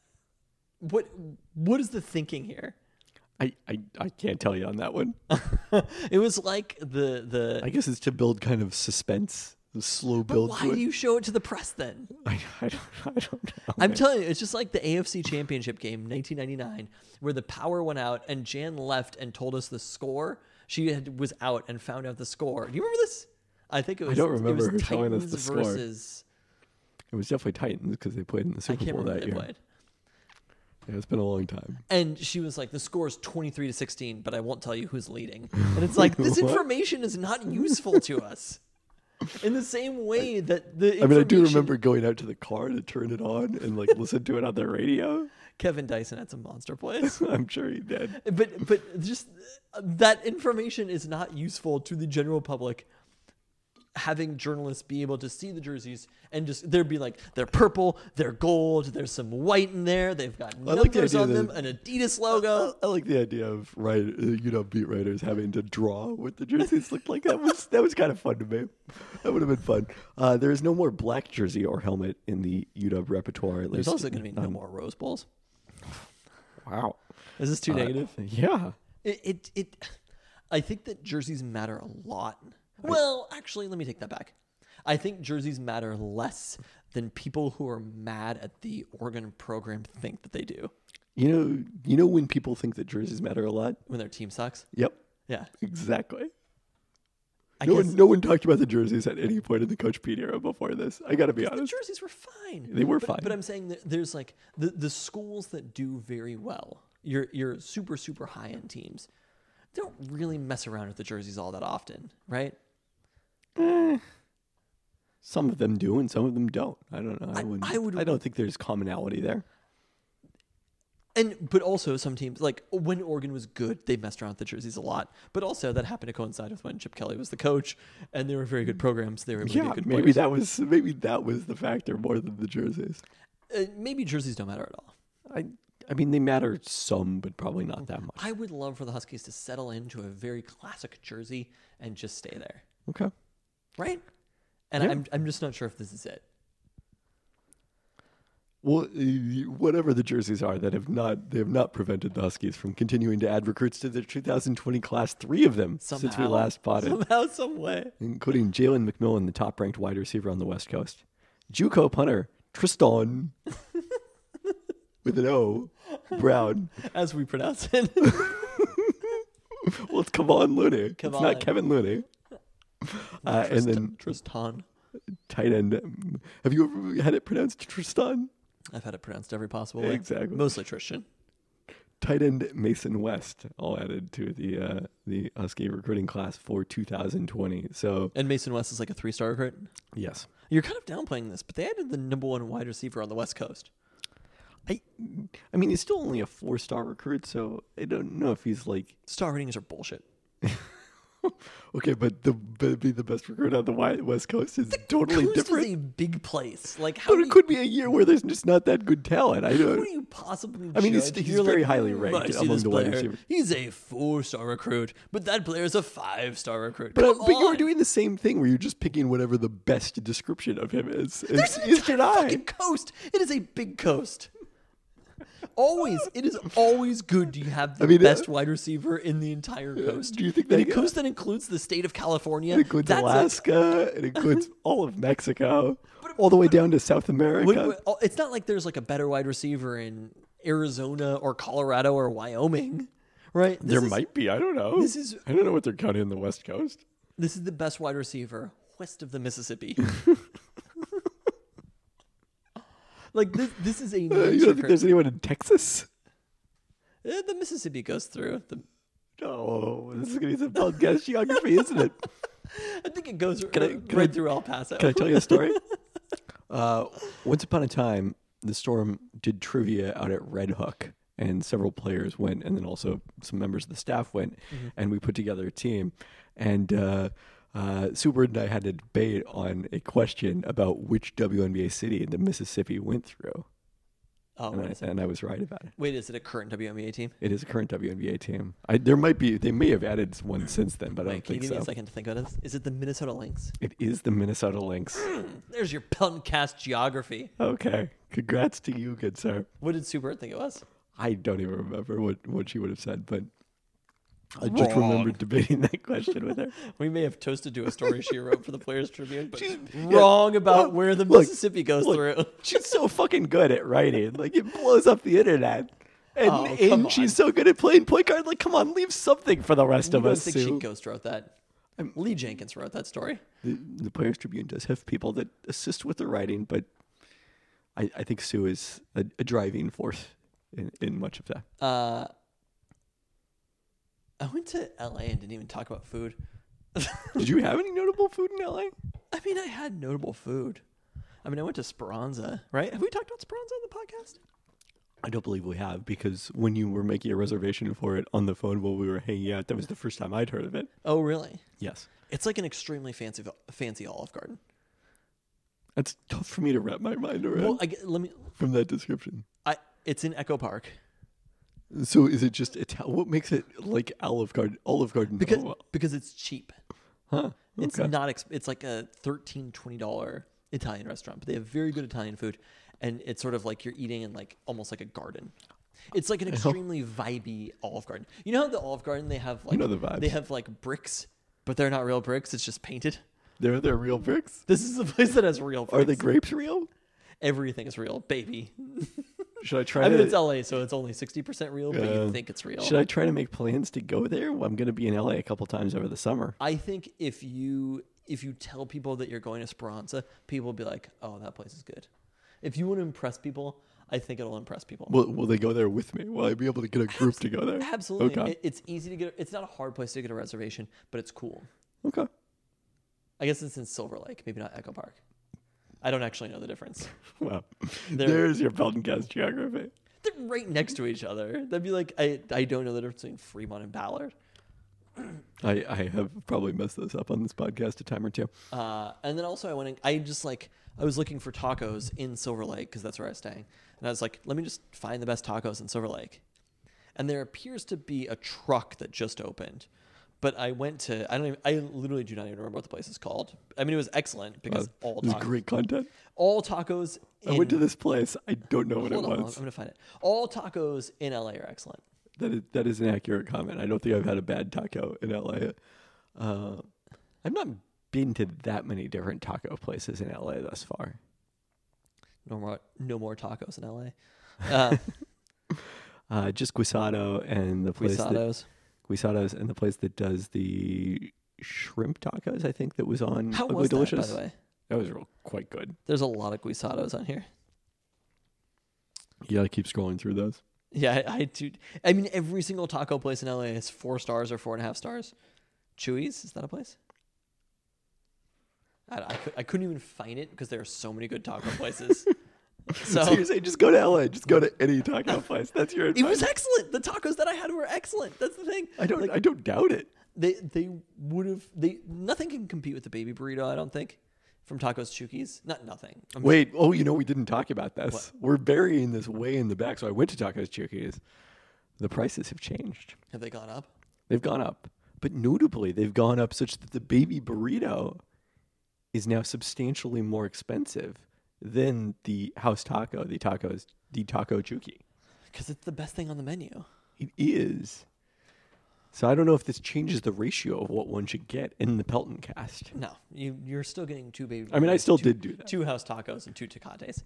What is the thinking here? I can't tell you on that one. It was like the. I guess it's to build kind of suspense, the slow build. Why do you show it to the press then? I don't know. I'm telling you, it's just like the AFC Championship game, 1999, where the power went out and Jan left and told us the score. She was out and found out the score. Do you remember this? I think it was. I don't remember it was her telling us Titans the score. versus. It was definitely Titans because they played in the I Super can't Bowl remember that who they year. played. Yeah, it's been a long time. And she was like, the score is 23-16, but I won't tell you who's leading. And it's like, this What? information is not useful to us. In the same way that the I mean, I do information- remember going out to the car to turn it on and like listen to it on the radio. Kevin Dyson had some monster plays. I'm sure he did. But just that information is not useful to the general public. Having journalists be able to see the jerseys and just they'd be like, they're purple, they're gold, there's some white in there, they've got I like the numbers idea on them, that- an Adidas logo. I like the idea of beat writers having to draw what the jerseys looked like. That was kind of fun to me. That would have been fun. There is no more black jersey or helmet in the UW repertoire. At There's least, also going to be no more Rose Bowls. Wow. Is this too negative? Yeah. I think that jerseys matter a lot. Well, actually, let me take that back. I think jerseys matter less than people who are mad at the Oregon program think that they do. You know when people think that jerseys matter a lot? When their team sucks. Yep. Yeah. Exactly. I No guess one talked about the jerseys at any point in the Coach Pete era before this. I got to be the honest. jerseys were fine. They were But- fine. But I'm saying that there's like the schools that do very well. Your super, super high end teams. they don't really mess around with the jerseys all that often, right? Some of them do, and some of them don't. I don't know. I I don't think there's commonality there. But also some teams, like when Oregon was good, they messed around with the jerseys a lot. But also that happened to coincide with when Chip Kelly was the coach, and they were very good programs. They were able to Yeah, get good maybe players. that was the factor more than the jerseys. Maybe jerseys don't matter at all. I mean, they matter some, but probably not that much. I would love for the Huskies to settle into a very classic jersey and just stay there, Okay. right? And Yeah. I'm just not sure if this is it. Well, whatever the jerseys are they have not prevented the Huskies from continuing to add recruits to their 2020 class. 3 of them since we Somehow. last spotted, Somehow, some way. including Jalen McMillan, the top-ranked wide receiver on the West Coast, JUCO punter Tristan with an O Brown. As we pronounce it. Well, it's Kevon Looney. It's Kevon. not Kevin Looney. And then Tristan. tight end. Have you ever had it pronounced Tristan? I've had it pronounced every possible way. Exactly. Mostly Tristan. Tight end Mason West, all added to the Husky recruiting class for 2020. So And Mason West is like a 3-star recruit. yes, You're kind of downplaying this, but they added the number 1 wide receiver on the West Coast. I mean he's still only a 4-star recruit, so I don't know if he's like Star ratings are bullshit. okay, but be the best recruit on the West Coast is totally Coast different. is a big place. Like, how But do it you, could be a year where there's just not that good talent. I how don't. do you possibly I mean, he's judge? he's You're very like, highly I ranked see among this the wide player. receivers. He's a 4-star recruit, but that player's a 5-star recruit. But Come you were on. doing the same thing where you're just picking whatever the best description of him is. There's an Is your entire eye. fucking coast. It is a big coast. It is always good to have the best wide receiver in the entire coast. do you think in that a coast that includes the state of California? It includes that's Alaska. It includes all of Mexico, all the way down to South America. It's not like there's like a better wide receiver in Arizona or Colorado or Wyoming, right? There might be. I don't know. this is- I don't know what they're counting on the West Coast. This is the best wide receiver west of the Mississippi. Like this is a You niche don't think recruit. there's anyone in Texas? The Mississippi goes through. No, this is going to be some podcast geography, isn't it? I think it goes can right I- through El Paso. Can I tell you a story? Once upon a time, the Storm did trivia out at Red Hook, and several players went, and then also some members of the staff went, and we put together a team. And Super and I had a debate on a question about which WNBA city the Mississippi went through, Oh, wait a second. and I was right about it. Wait, is it a current WNBA team? It is a current WNBA team. They may have added one since then, but I Wait, don't can you think give me so. a second to think about this? Is it the Minnesota Lynx? It is the Minnesota Lynx. There's your Peltoncast geography. Okay, congrats to you, good sir. What did Sue Bird think it was? I don't even remember what she would have said, but I just remember debating that question with her. We may have toasted to a story she wrote for the Players Tribune, but wrong about where the Mississippi goes through. She's so fucking good at writing. Like, it blows up the internet. And, Oh, come and she's so good at playing point guard. Like, come on, leave something for the rest You of don't us, think she Sue. ghost wrote that? Lee Jenkins wrote that story. The Players Tribune does have people that assist with the writing, but I think Sue is a driving force in much of that. I went to LA and didn't even talk about food. Did you have any notable food in LA? I mean, I had notable food. I mean, I went to Speranza, right? Have we talked about Speranza on the podcast? I don't believe we have, because when you were making a reservation for it on the phone while we were hanging out, that was the first time I'd heard of it. Oh, really? Yes. It's like an extremely fancy Olive Garden. That's tough for me to wrap my mind around Well, let me. from that description. It's in Echo Park So is it just what makes it like Olive Garden? because it's cheap. Huh? It's Okay. not. It's like a $13-$20 Italian restaurant, but they have very good Italian food, and it's sort of like you're eating in like almost like a garden. It's like an extremely vibey Olive Garden. You know how the Olive Garden they have like know the vibes. they have like bricks, but they're not real bricks. It's just painted. They're real bricks. This is the place that has real bricks. Are the grapes real? Everything is real, baby. Should I try I mean, to? it's LA, so it's only 60% real, but you think it's real. Should I try to make plans to go there? Well, I'm going to be in LA a couple times over the summer. I think if you tell people that you're going to Speranza, people will be like, "Oh, that place is good." If you want to impress people, I think it'll impress people. Will they go there with me? Will I be able to get a group to go there? Absolutely. Okay. It's easy to get. It's not a hard place to get a reservation, but it's cool. Okay. I guess it's in Silver Lake, maybe not Echo Park. I don't actually know the difference. Well, They're- there's your Pelton Cast geography. They're right next to each other. That'd be like I don't know the difference between Fremont and Ballard. I have probably messed this up on this podcast a time or two. And then also I was looking for tacos in Silver Lake because that's where I was staying, and I was like, let me just find the best tacos in Silver Lake. And there appears to be a truck that just opened, but I literally do not even remember what the place is called. I mean, it was excellent because all This is tacos, great content. all tacos. I went to this place. I don't know what it Hold on, I'm was. gonna find it. All tacos in LA are excellent. That is an accurate comment. I don't think I've had a bad taco in LA. I've not been to that many different taco places in LA thus far. No more tacos in LA. Just Guisado and the place Guisados. and the place that does the shrimp tacos. I think that was on How Ugly was Delicious. that, by the way? That was quite good. There's a lot of guisados on here. You gotta keep scrolling through those. Yeah, I do. I mean, every single taco place in LA is 4 stars or 4.5 stars. Chewy's, is that a place? I couldn't even find it because there are so many good taco places. So So you're saying just go to LA, just go to any taco place. That's your advice. it was excellent. The tacos that I had were excellent. That's the thing. I don't doubt it. They would have nothing can compete with the baby burrito. I don't think from Tacos Chuki's. Not nothing. Wait, we didn't talk about this. We're burying this way in the back. So I went to Tacos Chuki's. The prices have changed. Have they gone up? They've gone up. But notably, they've gone up such that the baby burrito is now substantially more expensive than the house taco, the Taco Chuki. Because it's the best thing on the menu. It is. So I don't know if this changes the ratio of what one should get in the Pelton Cast. No, you're still getting 2 baby. I mean, I burritos, still 2 did do that. 2 house tacos and 2 tecates.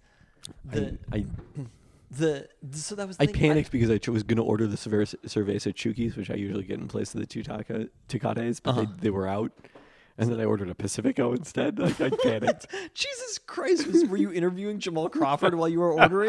So that was. The I thing. panicked because I was going to order the Cerveza Chukis, which I usually get in place of the 2 tecates, but they were out. And then I ordered a Pacifico instead. I panicked. Jesus Christ! Were you interviewing Jamal Crawford while you were ordering?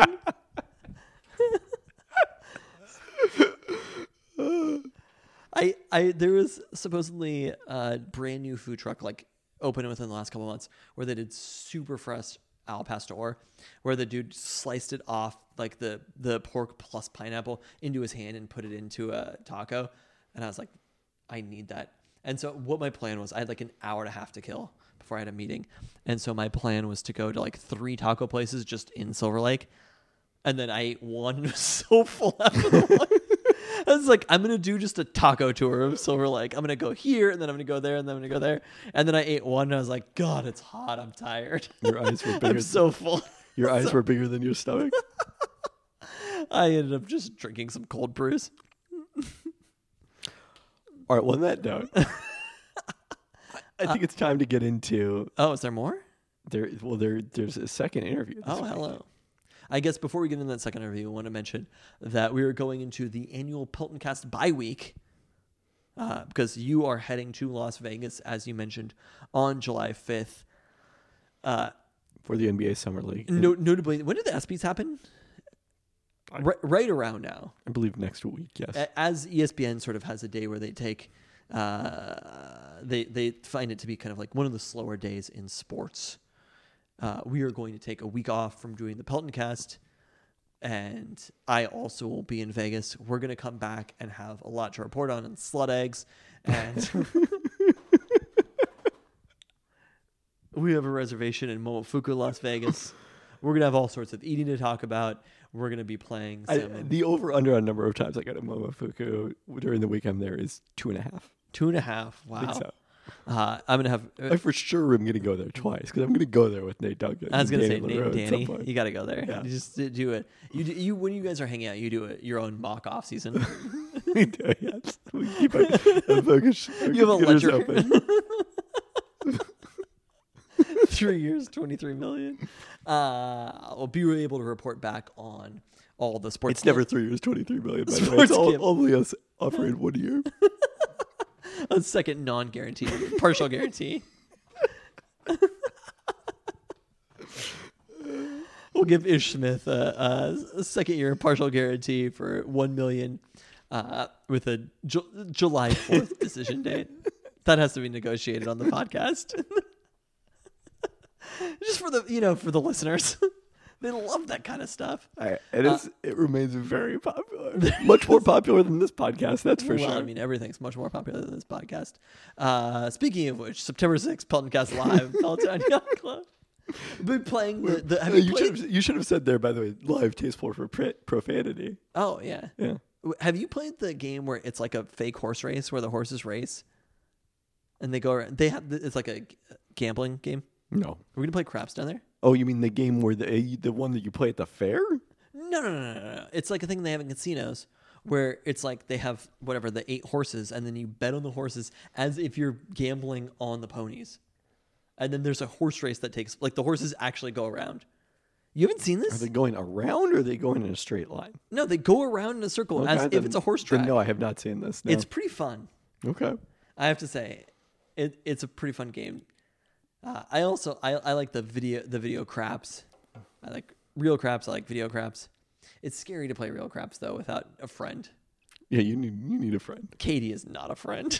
There was supposedly a brand new food truck like opened within the last couple months where they did super fresh al pastor, where the dude sliced it off like the pork plus pineapple into his hand and put it into a taco, and I was like, I need that. And so what my plan was, I had like an hour and a half to kill before I had a meeting, and so my plan was to go to like 3 taco places just in Silver Lake, and then I ate one and was so full after the one. I was like, I'm going to do just a taco tour of Silver Lake. I'm going to go here, and then I'm going to go there, and then I'm going to go there. And then I ate one, and I was like, God, it's hot. I'm tired. Your eyes were bigger. I'm so full. Your eyes were bigger than your stomach. I ended up just drinking some cold brews. All right. Well, on that note, I think it's time to get into Oh, is there more? There's a second interview. This week. Hello. I guess before we get into that second interview, I want to mention that we are going into the annual Pelton Cast bye week because you are heading to Las Vegas, as you mentioned, on July 5th. For the NBA Summer League. Notably, when did the ESPYs happen? Right around now. I believe next week. Yes. As ESPN sort of has a day where they take, they find it to be kind of like one of the slower days in sports. We are going to take a week off from doing the Pelton Cast, and I also will be in Vegas. We're going to come back and have a lot to report on and slut eggs, and we have a reservation in Momofuku, Las Vegas. We're going to have all sorts of eating to talk about. We're going to be playing some... the over-under on number of times I go to Momofuku during the week I'm there is 2.5. 2.5. Wow. I think so. I'm going to have... I for sure am going to go there twice because I'm going to go there with Nate Duncan. I was going to say, and Nate and Leroy at some Danny, point. you got to go there. Yeah. You just do it. You when you guys are hanging out, you do it your own mock off season. We do, yes. We keep our focus. You have a computers ledger. open. 3 years, 23 million. I'll be able to report back on all the sports. It's never 3 years, 23 million. By the way. Sports It's gift. only us offering 1 year. A second non-guaranteed, partial guarantee. We'll give Ish Smith a second year partial guarantee for $1 million with a July 4th decision date. That has to be negotiated on the podcast. Just for the listeners. They love that kind of stuff. It remains very popular. Much more popular than this podcast, that's for sure. I mean, everything's much more popular than this podcast. Speaking of which, September 6th, Peltoncast Live, Peloton Yacht Club. We've been playing you should have said there, by the way, live tasteful for profanity. Oh, yeah. Yeah. Have you played the game where it's like a fake horse race where the horses race? And they go around. It's like a gambling game? No. We're going to play craps down there? Oh, you mean the game where the one that you play at the fair? No. It's like a thing they have in casinos where it's like they have the 8 horses, and then you bet on the horses as if you're gambling on the ponies. And then there's a horse race that takes, like, the horses actually go around. You haven't seen this? Are they going around or are they going in a straight line? No, they go around in a circle as if it's a horse track. No, I have not seen this. No. It's pretty fun. Okay. I have to say, it's a pretty fun game. I like the video craps. I like real craps. I like video craps. It's scary to play real craps though without a friend. Yeah, you need a friend. Katie is not a friend.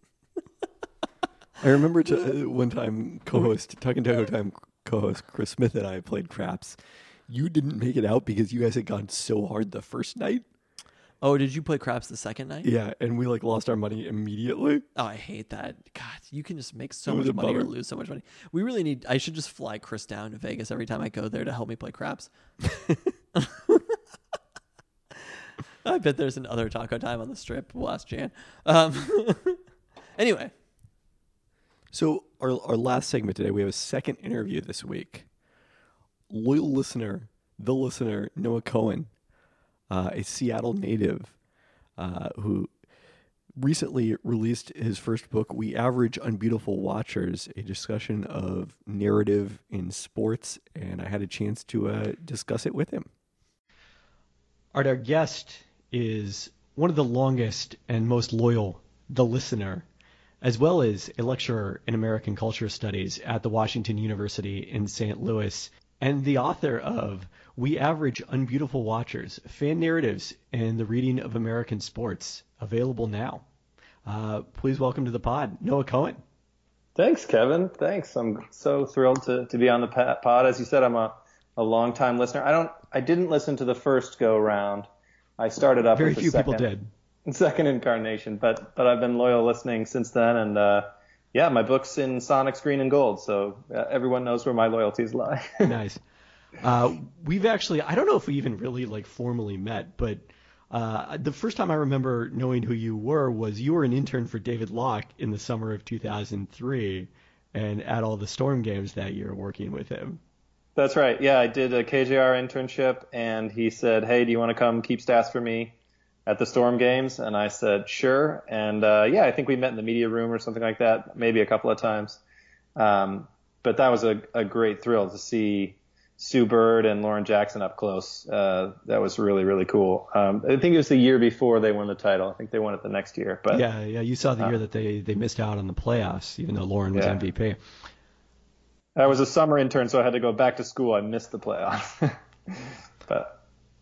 I remember one time co-host Chris Smith and I played craps. You didn't make it out because you guys had gone so hard the first night. Oh, did you play craps the second night? Yeah, and we lost our money immediately. Oh, I hate that. God, you can just make so much money or lose so much money. I should just fly Chris down to Vegas every time I go there to help me play craps. I bet there's another taco time on the Strip. We'll ask Jan. Anyway. So our last segment today, we have a second interview this week. Loyal listener, Noah Cohen, a Seattle native who recently released his first book, We Average Unbeautiful Watchers, a discussion of narrative in sports, and I had a chance to discuss it with him. Our guest is one of the longest and most loyal, the listener, as well as a lecturer in American Culture Studies at the Washington University in St. Louis, and the author of We Average Unbeautiful Watchers, Fan Narratives and the Reading of American Sports, available now. Please welcome to the pod, Noah Cohen. Thanks, Kevin. Thanks. I'm so thrilled to be on the pod. As you said, I'm a long-time listener. I didn't listen to the first go-round. I started up with the second incarnation, but I've been loyal listening since then, and my book's in Sonics Green and Gold, so everyone knows where my loyalties lie. Nice. We've actually, I don't know if we even really formally met, but the first time I remember knowing who you were was you were an intern for David Locke in the summer of 2003, and at all the Storm games that year working with him. That's right. Yeah, I did a KJR internship, and he said, "Hey, do you want to come keep stats for me at the Storm games?" And I said, "Sure." And I think we met in the media room or something like that, maybe a couple of times. But that was a great thrill to see Sue Bird and Lauren Jackson up close. That was really, really cool. I think it was the year before they won the title. I think they won it the next year. But yeah, you saw the year that they missed out on the playoffs, even though Lauren was MVP. I was a summer intern, so I had to go back to school. I missed the playoffs. But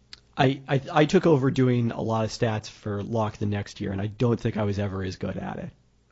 I took over doing a lot of stats for Locke the next year, and I don't think I was ever as good at it.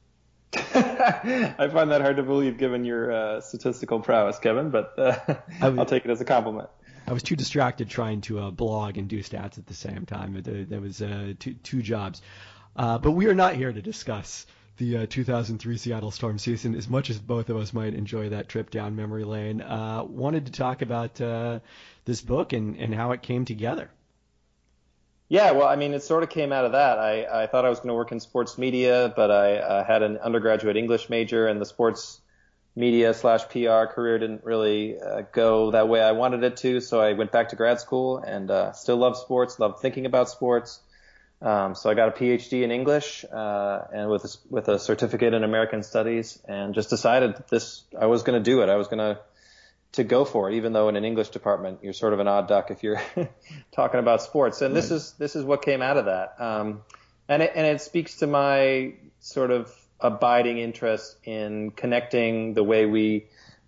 I find that hard to believe given your statistical prowess, Kevin, but I'll take it as a compliment. I was too distracted trying to blog and do stats at the same time. There was two jobs. But we are not here to discuss the 2003 Seattle Storm season, as much as both of us might enjoy that trip down memory lane. Wanted to talk about this book and how it came together. Yeah, well, I mean, it sort of came out of that. I thought I was going to work in sports media, but I had an undergraduate English major, and the sports media / PR career didn't really go that way I wanted it to. So I went back to grad school and still love sports, love thinking about sports. So I got a PhD in English and with a certificate in American Studies, and just decided that I was going to do it. I was going to go for it, even though in an English department you're sort of an odd duck if you're talking about sports. And this is what came out of that. And it speaks to my sort of abiding interest in connecting the way we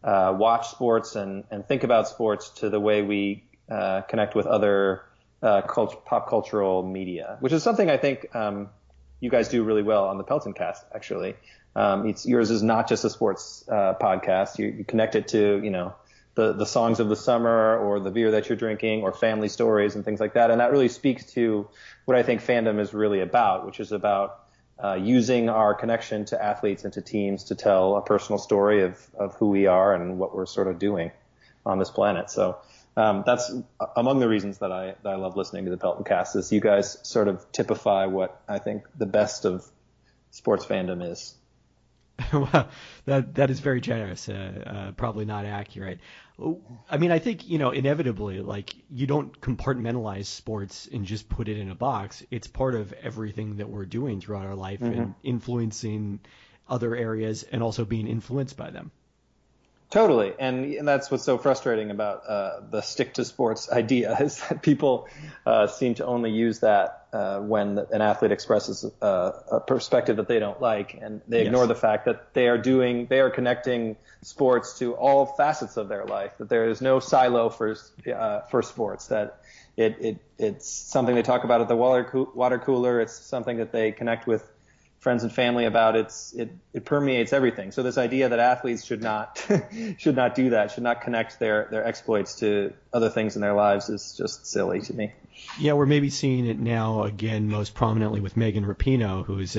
watch sports and think about sports to the way we connect with other pop cultural media, which is something I think you guys do really well on the Pelton Cast, actually. Yours is not just a sports podcast. You connect it to, the songs of the summer or the beer that you're drinking or family stories and things like that. And that really speaks to what I think fandom is really about, which is about using our connection to athletes and to teams to tell a personal story of who we are and what we're sort of doing on this planet. So that's among the reasons that I love listening to the Pelton Cast, is you guys sort of typify what I think the best of sports fandom is. Well, that is very generous. Probably not accurate. I mean, I think, inevitably, like, you don't compartmentalize sports and just put it in a box. It's part of everything that we're doing throughout our life and influencing other areas and also being influenced by them. Totally. And that's what's so frustrating about the stick to sports idea, is that people seem to only use that when an athlete expresses a perspective that they don't like, and they ignore the fact that they are connecting sports to all facets of their life, that there is no silo for sports, that it's something they talk about at the water cooler. It's something that they connect with friends and family about. It permeates everything. So this idea that athletes should not do that, should not connect their exploits to other things in their lives, is just silly to me. Yeah, we're maybe seeing it now again, most prominently with Megan Rapinoe, who's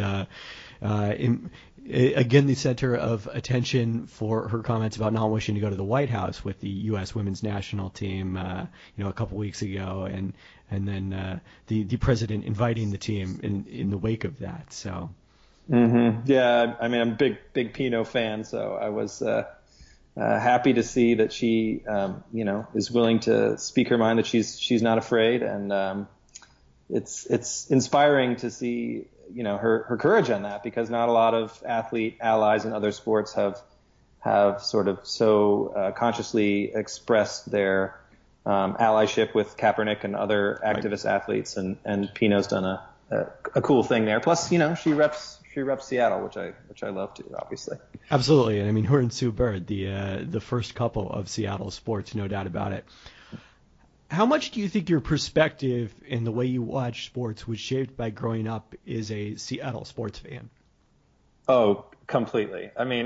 again the center of attention for her comments about not wishing to go to the White House with the U.S. women's national team, a couple weeks ago, and then the president inviting the team in the wake of that. So. Mm-hmm. Yeah, I mean, I'm a big Pino fan, so I was happy to see that she, is willing to speak her mind, that she's not afraid, and it's inspiring to see, her courage on that, because not a lot of athlete allies in other sports have sort of so consciously expressed their allyship with Kaepernick and other activist athletes, and Pino's done a cool thing there. Plus, she reps Seattle, which I love too, obviously. Absolutely, and I mean, her and Sue Bird, the first couple of Seattle sports, no doubt about it. How much do you think your perspective and the way you watch sports was shaped by growing up as a Seattle sports fan? Oh, completely. I mean,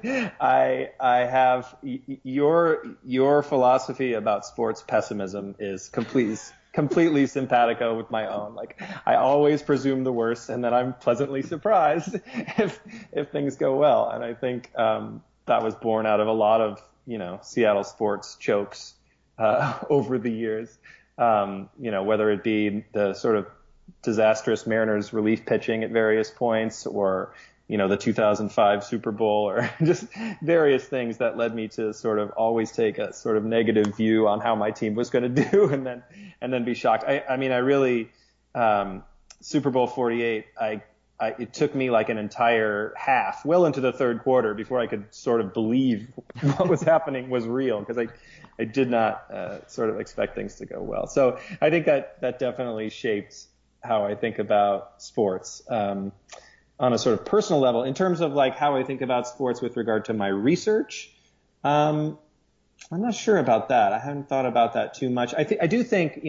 I have your philosophy about sports pessimism is completely simpatico with my own. Like, I always presume the worst, and then I'm pleasantly surprised if things go well. And I think that was born out of a lot of Seattle sports chokes over the years. Whether it be the sort of disastrous Mariners relief pitching at various points, or the 2005 Super Bowl, or just various things that led me to sort of always take a sort of negative view on how my team was going to do, and then be shocked. I mean, I really, Super Bowl 48, it took me like an entire half, well into the third quarter, before I could sort of believe what was happening was real, because I did not sort of expect things to go well. So I think that definitely shaped how I think about sports. On a sort of personal level, in terms of like how I think about sports with regard to my research, I'm not sure about that. I haven't thought about that too much. I do think,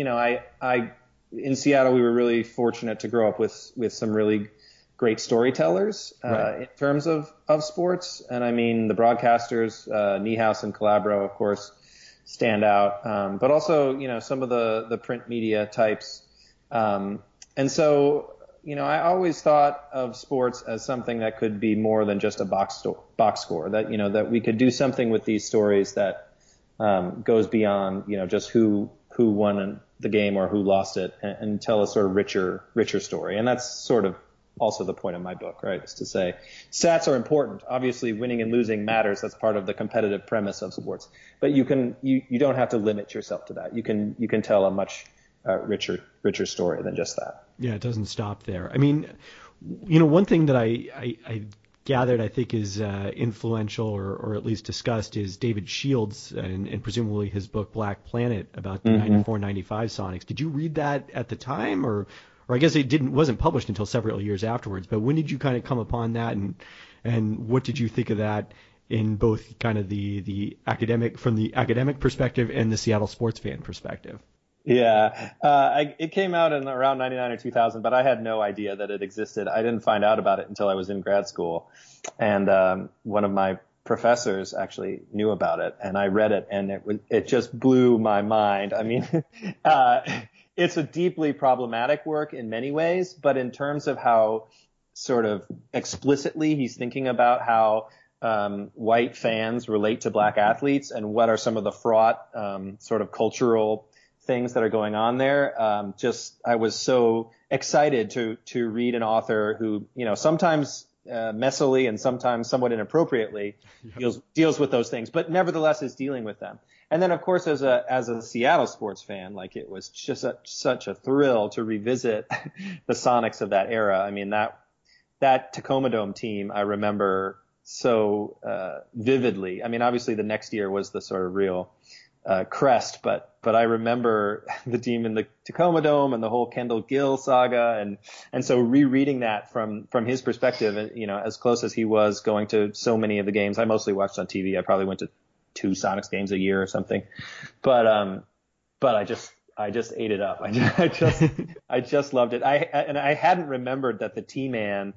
in Seattle, we were really fortunate to grow up with some really great storytellers, in terms of sports. And I mean, the broadcasters, Niehaus and Calabro, of course, stand out. But also, some of the print media types. And so, I always thought of sports as something that could be more than just a box score, that we could do something with these stories that goes beyond, just who won the game or who lost it, and tell a sort of richer story. And that's sort of also the point of my book, right? Is to say stats are important. Obviously, winning and losing matters. That's part of the competitive premise of sports. But you don't have to limit yourself to that. You can tell a much richer story than just that. Yeah, it doesn't stop there. I mean, one thing that I gathered, I think, is influential or at least discussed, is David Shields and presumably his book Black Planet about the 94-95 Sonics. Did you read that at the time, or I guess it wasn't published until several years afterwards? But when did you kind of come upon that, and what did you think of that? in both kind of the academic perspective and the Seattle sports fan perspective. Yeah, it came out in around 99 or 2000, but I had no idea that it existed. I didn't find out about it until I was in grad school, and one of my professors actually knew about it, and I read it, and it just blew my mind. I mean, it's a deeply problematic work in many ways, but in terms of how sort of explicitly he's thinking about how white fans relate to black athletes and what are some of the fraught sort of cultural things that are going on there. I was so excited to read an author who, sometimes messily and sometimes somewhat inappropriately deals with those things, but nevertheless is dealing with them. And then, of course, as a Seattle sports fan, like, it was just such a thrill to revisit the Sonics of that era. I mean, that Tacoma Dome team, I remember so vividly. I mean, obviously the next year was the sort of real crest, but I remember the team in the Tacoma Dome and the whole Kendall Gill saga, and so rereading that from his perspective, as close as he was going to so many of the games. I mostly watched on TV. I probably went to 2 Sonics games a year or something, but I just ate it up. I just loved it. I hadn't remembered that the T-Man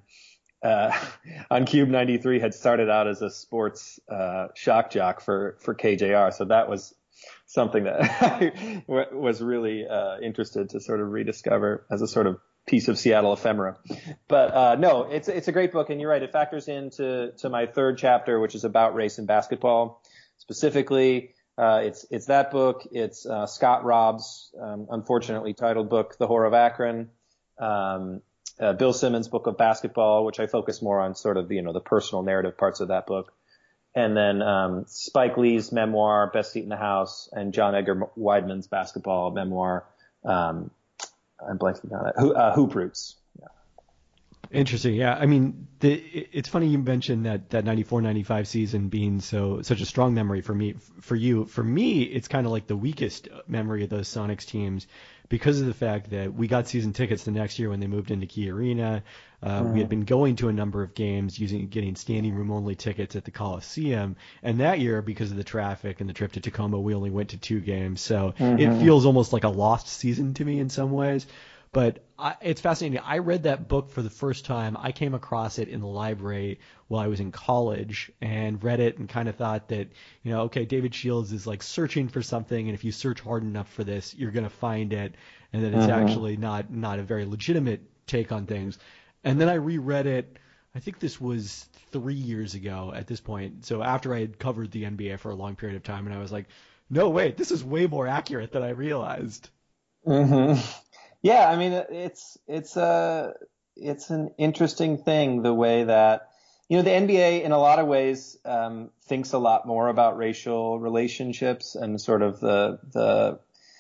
on Cube 93 had started out as a sports shock jock for KJR, so that was something that I was really interested to sort of rediscover as a sort of piece of Seattle ephemera. But no, it's a great book, and you're right, it factors into my third chapter, which is about race in basketball. Specifically, it's that book. It's Scott Robb's unfortunately titled book, The Whore of Akron. Bill Simmons' book of basketball, which I focus more on sort of the personal narrative parts of that book. And then Spike Lee's memoir, Best Seat in the House, and John Edgar Wideman's basketball memoir. I'm blanking on it. Hoop Roots. Yeah. Interesting. Yeah. I mean, it's funny you mentioned that 94-95 season being such a strong memory for me. For you, for me, it's kind of like the weakest memory of those Sonics teams, because of the fact that we got season tickets the next year when they moved into Key Arena. We had been going to a number of games getting standing room only tickets at the Coliseum. And that year, because of the traffic and the trip to Tacoma, we only went to 2 games. So it feels almost like a lost season to me in some ways. But it's fascinating. I read that book for the first time. I came across it in the library while I was in college and read it and kind of thought that, okay, David Shields is like searching for something, and if you search hard enough for this, you're going to find it, and that it's actually not a very legitimate take on things. And then I reread it. I think this was 3 years ago at this point. So after I had covered the NBA for a long period of time, and I was like, no, wait, this is way more accurate than I realized. Mm-hmm. Yeah, I mean, it's an interesting thing, the way that, the NBA in a lot of ways thinks a lot more about racial relationships and sort of the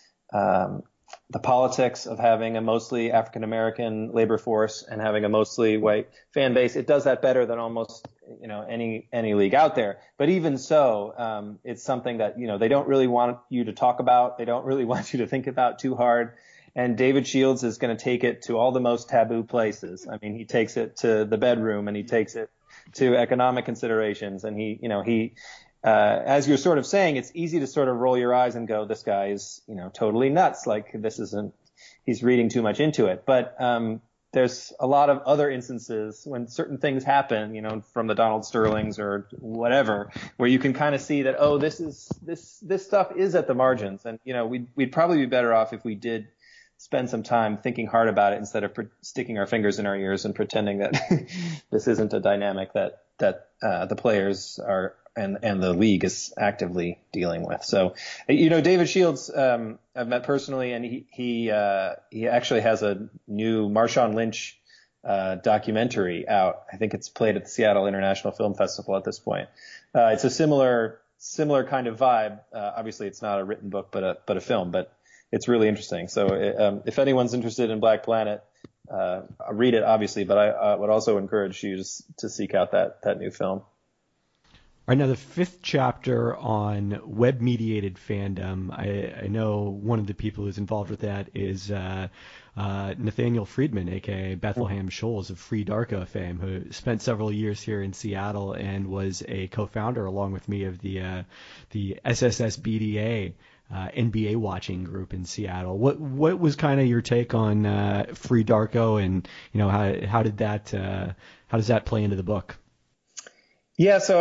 politics of having a mostly African American labor force and having a mostly white fan base. It does that better than almost any league out there. But even so, it's something that they don't really want you to talk about. They don't really want you to think about too hard. And David Shields is going to take it to all the most taboo places. I mean, he takes it to the bedroom, and he takes it to economic considerations. And he, as you're sort of saying, it's easy to sort of roll your eyes and go, this guy is, totally nuts. Like, he's reading too much into it. But, there's a lot of other instances when certain things happen, from the Donald Sterlings or whatever, where you can kind of see that, oh, this stuff is at the margins. And, we'd probably be better off if we did spend some time thinking hard about it instead of sticking our fingers in our ears and pretending that this isn't a dynamic that the players are and the league is actively dealing with. So, David Shields, I've met personally, and he actually has a new Marshawn Lynch documentary out. I think it's played at the Seattle International Film Festival at this point. It's a similar kind of vibe. Obviously, it's not a written book, but a film, but it's really interesting. So if anyone's interested in Black Planet, read it, obviously, but I would also encourage you to seek out that new film. Right now, the fifth chapter on web-mediated fandom. I know one of the people who's involved with that is Nathaniel Friedman, aka Bethlehem Scholes of Free Darko fame, who spent several years here in Seattle and was a co-founder, along with me, of the SSSBDA NBA watching group in Seattle. What was kind of your take on Free Darko, and how does that play into the book? Yeah, so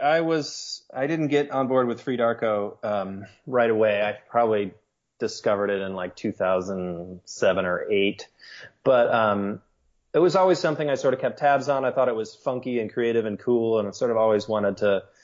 I didn't get on board with Free Darko right away. I probably discovered it in like 2007 or 8, but it was always something I sort of kept tabs on. I thought it was funky and creative and cool, and I sort of always wanted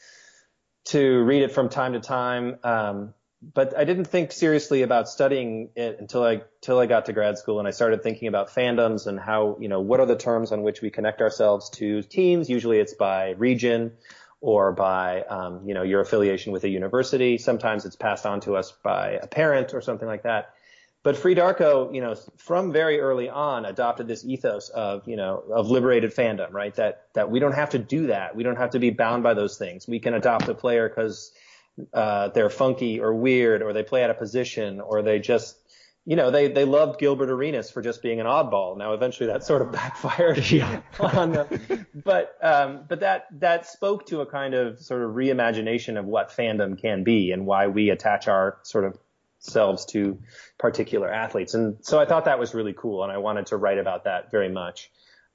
to read it from time to time. But I didn't think seriously about studying it until I got to grad school, and I started thinking about fandoms and how, what are the terms on which we connect ourselves to teams. Usually it's by region or by, your affiliation with a university. Sometimes it's passed on to us by a parent or something like that. But Free Darko, from very early on adopted this ethos of liberated fandom, right? That we don't have to do that. We don't have to be bound by those things. We can adopt a player because they're funky or weird, or they play out of position, or they just, they loved Gilbert Arenas for just being an oddball. Now, eventually that sort of backfired on them. But that spoke to a kind of sort of reimagination of what fandom can be and why we attach our sort of selves to particular athletes. And so I thought that was really cool, and I wanted to write about that very much.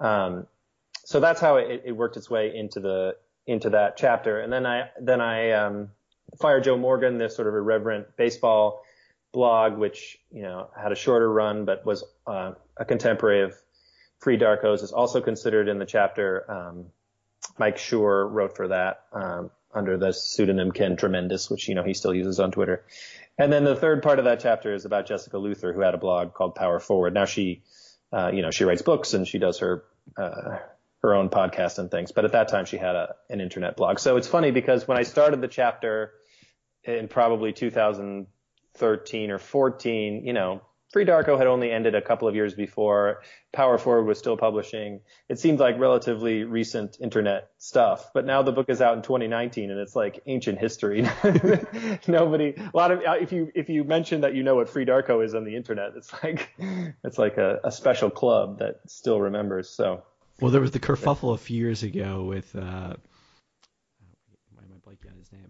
So that's how it worked its way into that chapter. And then I Fire Joe Morgan, this sort of irreverent baseball blog, which, had a shorter run, but was a contemporary of Free Darko's, is also considered in the chapter. Mike Schur wrote for that under the pseudonym Ken Tremendous, which, he still uses on Twitter. And then the third part of that chapter is about Jessica Luther, who had a blog called Power Forward. Now she writes books and she does her own podcast and things. But at that time she had an internet blog. So it's funny because when I started the chapter in probably 2013 or 14, Free Darko had only ended a couple of years before. Power Forward was still publishing. It seemed like relatively recent internet stuff, but now the book is out in 2019 and it's like ancient history. If you mention that what Free Darko is on the internet, it's like a special club that still remembers. So. Well, there was the kerfuffle a few years ago with, why am I blanking on his name?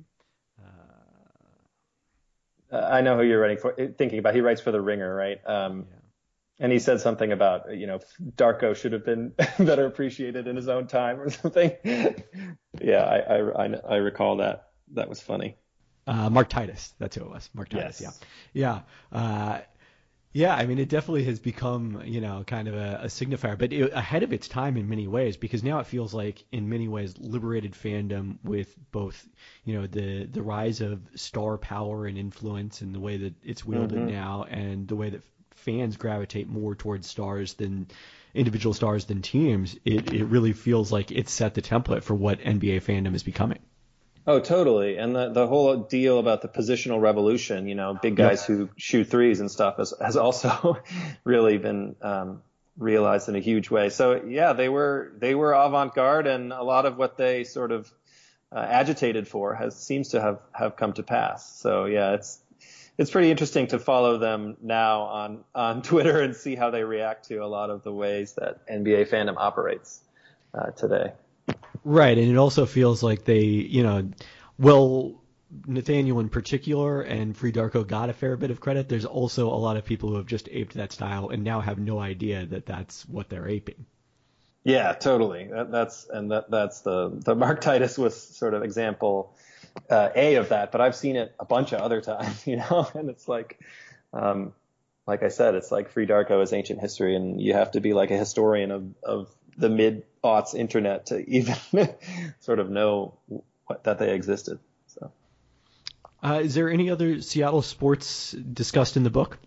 I know who you're thinking about. He writes for The Ringer, right? And he said something about, Darko should have been better appreciated in his own time or something. Yeah, I recall that. That was funny. Mark Titus, that's who it was. Mark Titus, yes. Yeah. Yeah, I mean, it definitely has become, kind of a signifier, but ahead of its time in many ways, because now it feels like, in many ways, liberated fandom with both, the rise of star power and influence and the way that it's wielded now, and the way that fans gravitate more towards individual stars than teams. It really feels like it's set the template for what NBA fandom is becoming. Oh, totally. And the whole deal about the positional revolution, big guys who shoot threes and stuff has also really been realized in a huge way. So yeah, they were avant-garde, and a lot of what they sort of agitated for seems to have come to pass. So yeah, it's pretty interesting to follow them now on Twitter and see how they react to a lot of the ways that NBA fandom operates today. Right, and it also feels like they, Nathaniel in particular and Free Darko got a fair bit of credit. There's also a lot of people who have just aped that style and now have no idea that that's what they're aping. Yeah, totally. That's the Mark Titus was sort of example A of that, but I've seen it a bunch of other times, and it's like I said, it's like Free Darko is ancient history, and you have to be like a historian of the mid-aughts internet to even sort of know that they existed. So, is there any other Seattle sports discussed in the book?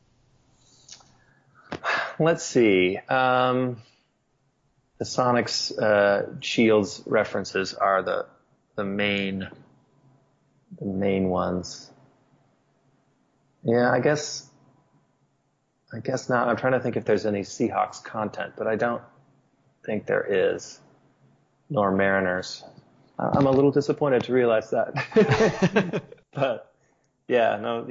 Let's see. The Sonics Shields references are the main ones. Yeah, I guess not. I'm trying to think if there's any Seahawks content, but I don't think there is, nor Mariners. I'm a little disappointed to realize that. But yeah, no,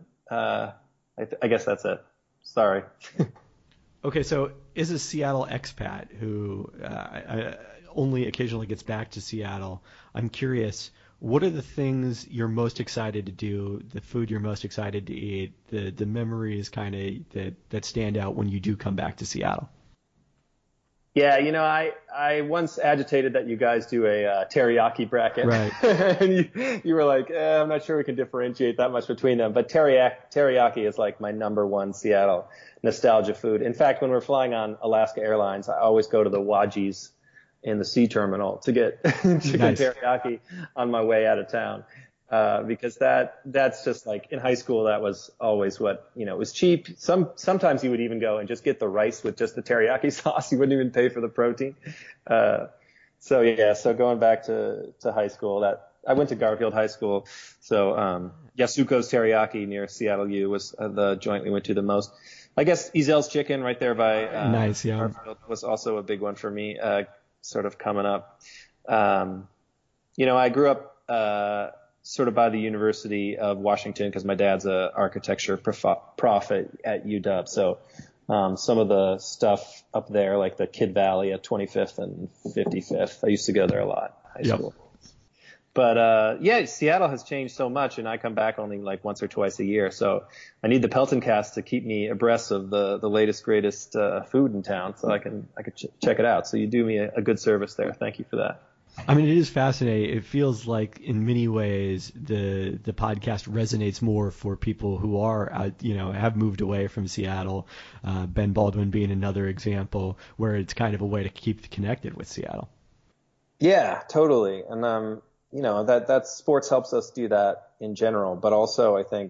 I guess that's it. Sorry. Okay, so as a Seattle expat who only occasionally gets back to Seattle, I'm curious, what are the things you're most excited to do, the food you're most excited to eat, the memories kind of that stand out when you do come back to Seattle? Yeah, I once agitated that you guys do a teriyaki bracket. Right. And you were like, I'm not sure we can differentiate that much between them. But teriyaki is like my number one Seattle nostalgia food. In fact, when we're flying on Alaska Airlines, I always go to the Waji's in the C terminal to get chicken Nice. teriyaki on my way out of town. Because that's just like in high school, that was always what, it was cheap. Sometimes you would even go and just get the rice with just the teriyaki sauce. You wouldn't even pay for the protein. So going back to high school, I went to Garfield High School. So, Yasuko's Teriyaki near Seattle U was the joint we went to the most. I guess Ezel's Chicken right there by, Nice, yeah. Garfield was also a big one for me, sort of coming up. I grew up, sort of by the University of Washington because my dad's a architecture prof at UW. So some of the stuff up there, like the Kid Valley at 25th and 55th, I used to go there a lot in high school. But Seattle has changed so much, and I come back only like once or twice a year. So I need the Pelton Cast to keep me abreast of the latest, greatest food in town, so I can check it out. So you do me a good service there. Thank you for that. I mean, it is fascinating. It feels like in many ways the podcast resonates more for people who are, have moved away from Seattle. Ben Baldwin being another example where it's kind of a way to keep connected with Seattle. Yeah, totally. And, that sports helps us do that in general. But also I think,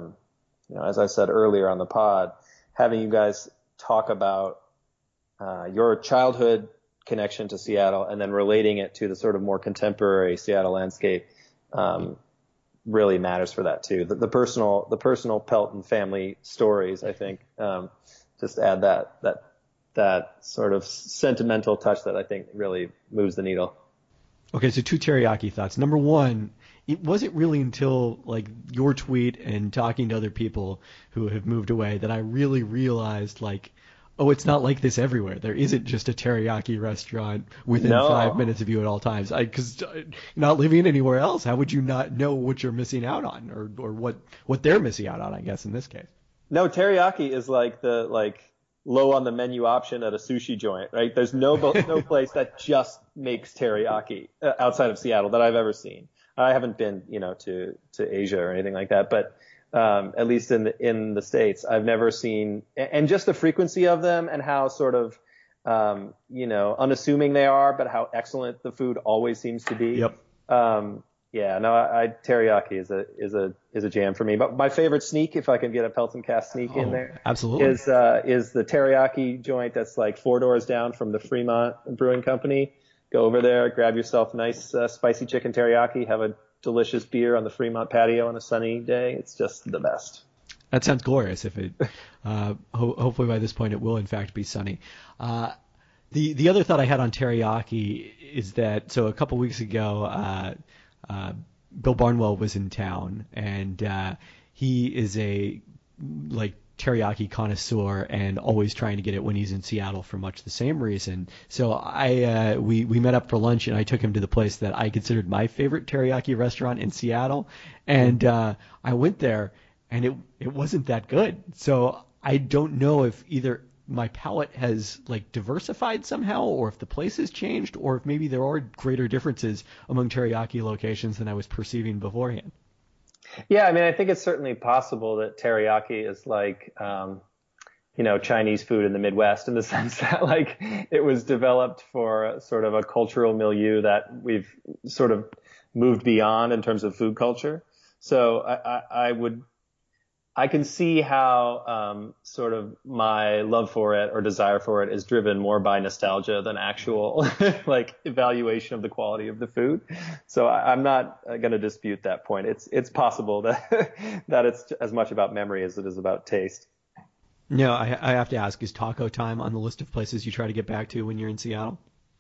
as I said earlier on the pod, having you guys talk about your childhood connection to Seattle and then relating it to the sort of more contemporary Seattle landscape really matters for that too. The personal Pelton family stories, I think, just add that sort of sentimental touch that I think really moves the needle. Okay, so 2 teriyaki thoughts. Number one, it wasn't really until like your tweet and talking to other people who have moved away that I really realized oh, it's not like this everywhere. There isn't just a teriyaki restaurant within 5 minutes of you at all times. Because not living anywhere else, how would you not know what you're missing out on, or what they're missing out on? I guess in this case. No, teriyaki is like the low on the menu option at a sushi joint, right? There's no place that just makes teriyaki outside of Seattle that I've ever seen. I haven't been, to Asia or anything like that, but at least in the States, I've never seen, and just the frequency of them and how sort of, unassuming they are, but how excellent the food always seems to be. Yep. Teriyaki is a jam for me. But my favorite sneak, if I can get a Pelton Cast sneak in there, absolutely, is the teriyaki joint that's like 4 doors down from the Fremont Brewing Company. Go over there, grab yourself nice spicy chicken teriyaki, have a delicious beer on the Fremont patio on a sunny day. It's just the best. That sounds glorious. If it, hopefully by this point it will in fact be sunny. The other thought I had on teriyaki is that a couple weeks ago, Bill Barnwell was in town, and he is a teriyaki connoisseur and always trying to get it when he's in Seattle for much the same reason. So we met up for lunch, and I took him to the place that I considered my favorite teriyaki restaurant in Seattle, and I went there, and it wasn't that good. So I don't know if either my palate has diversified somehow, or if the place has changed, or if maybe there are greater differences among teriyaki locations than I was perceiving beforehand. Yeah, I mean, I think it's certainly possible that teriyaki is like, Chinese food in the Midwest, in the sense that it was developed for sort of a cultural milieu that we've sort of moved beyond in terms of food culture. So I can see how sort of my love for it or desire for it is driven more by nostalgia than actual evaluation of the quality of the food. So I'm not going to dispute that point. It's possible that it's as much about memory as it is about taste. No, I have to ask, is Taco Time on the list of places you try to get back to when you're in Seattle?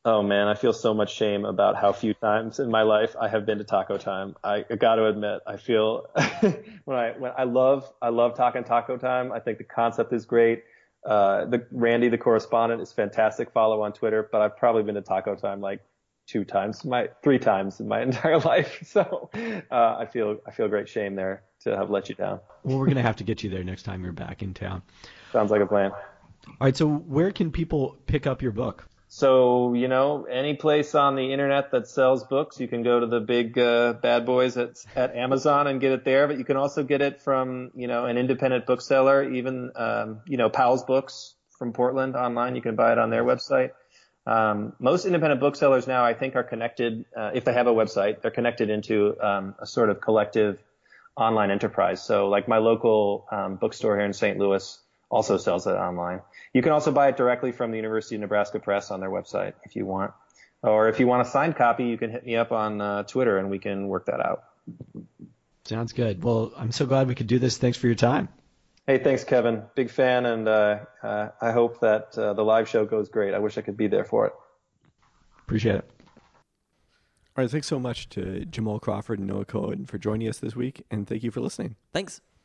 Oh man, I feel so much shame about how few times in my life I have been to Taco Time. I got to admit, I feel when I love talking Taco Time. I think the concept is great. The Randy, the correspondent, is fantastic. Follow on Twitter, but I've probably been to Taco Time like 3 times in my entire life. So I feel great shame there to have let you down. Well, we're going to have to get you there next time you're back in town. Sounds like a plan. All right, so where can people pick up your book? So, any place on the internet that sells books, you can go to the big bad boys at Amazon and get it there. But you can also get it from, an independent bookseller, even, Powell's Books from Portland online. You can buy it on their website. Most independent booksellers now, I think, are connected. If they have a website, they're connected into a sort of collective online enterprise. So like my local bookstore here in St. Louis also sells it online. You can also buy it directly from the University of Nebraska Press on their website if you want. Or if you want a signed copy, you can hit me up on Twitter and we can work that out. Sounds good. Well, I'm so glad we could do this. Thanks for your time. Hey, thanks, Kevin. Big fan, and I hope that the live show goes great. I wish I could be there for it. Appreciate it. All right, thanks so much to Jamal Crawford and Noah Cohen for joining us this week, and thank you for listening. Thanks.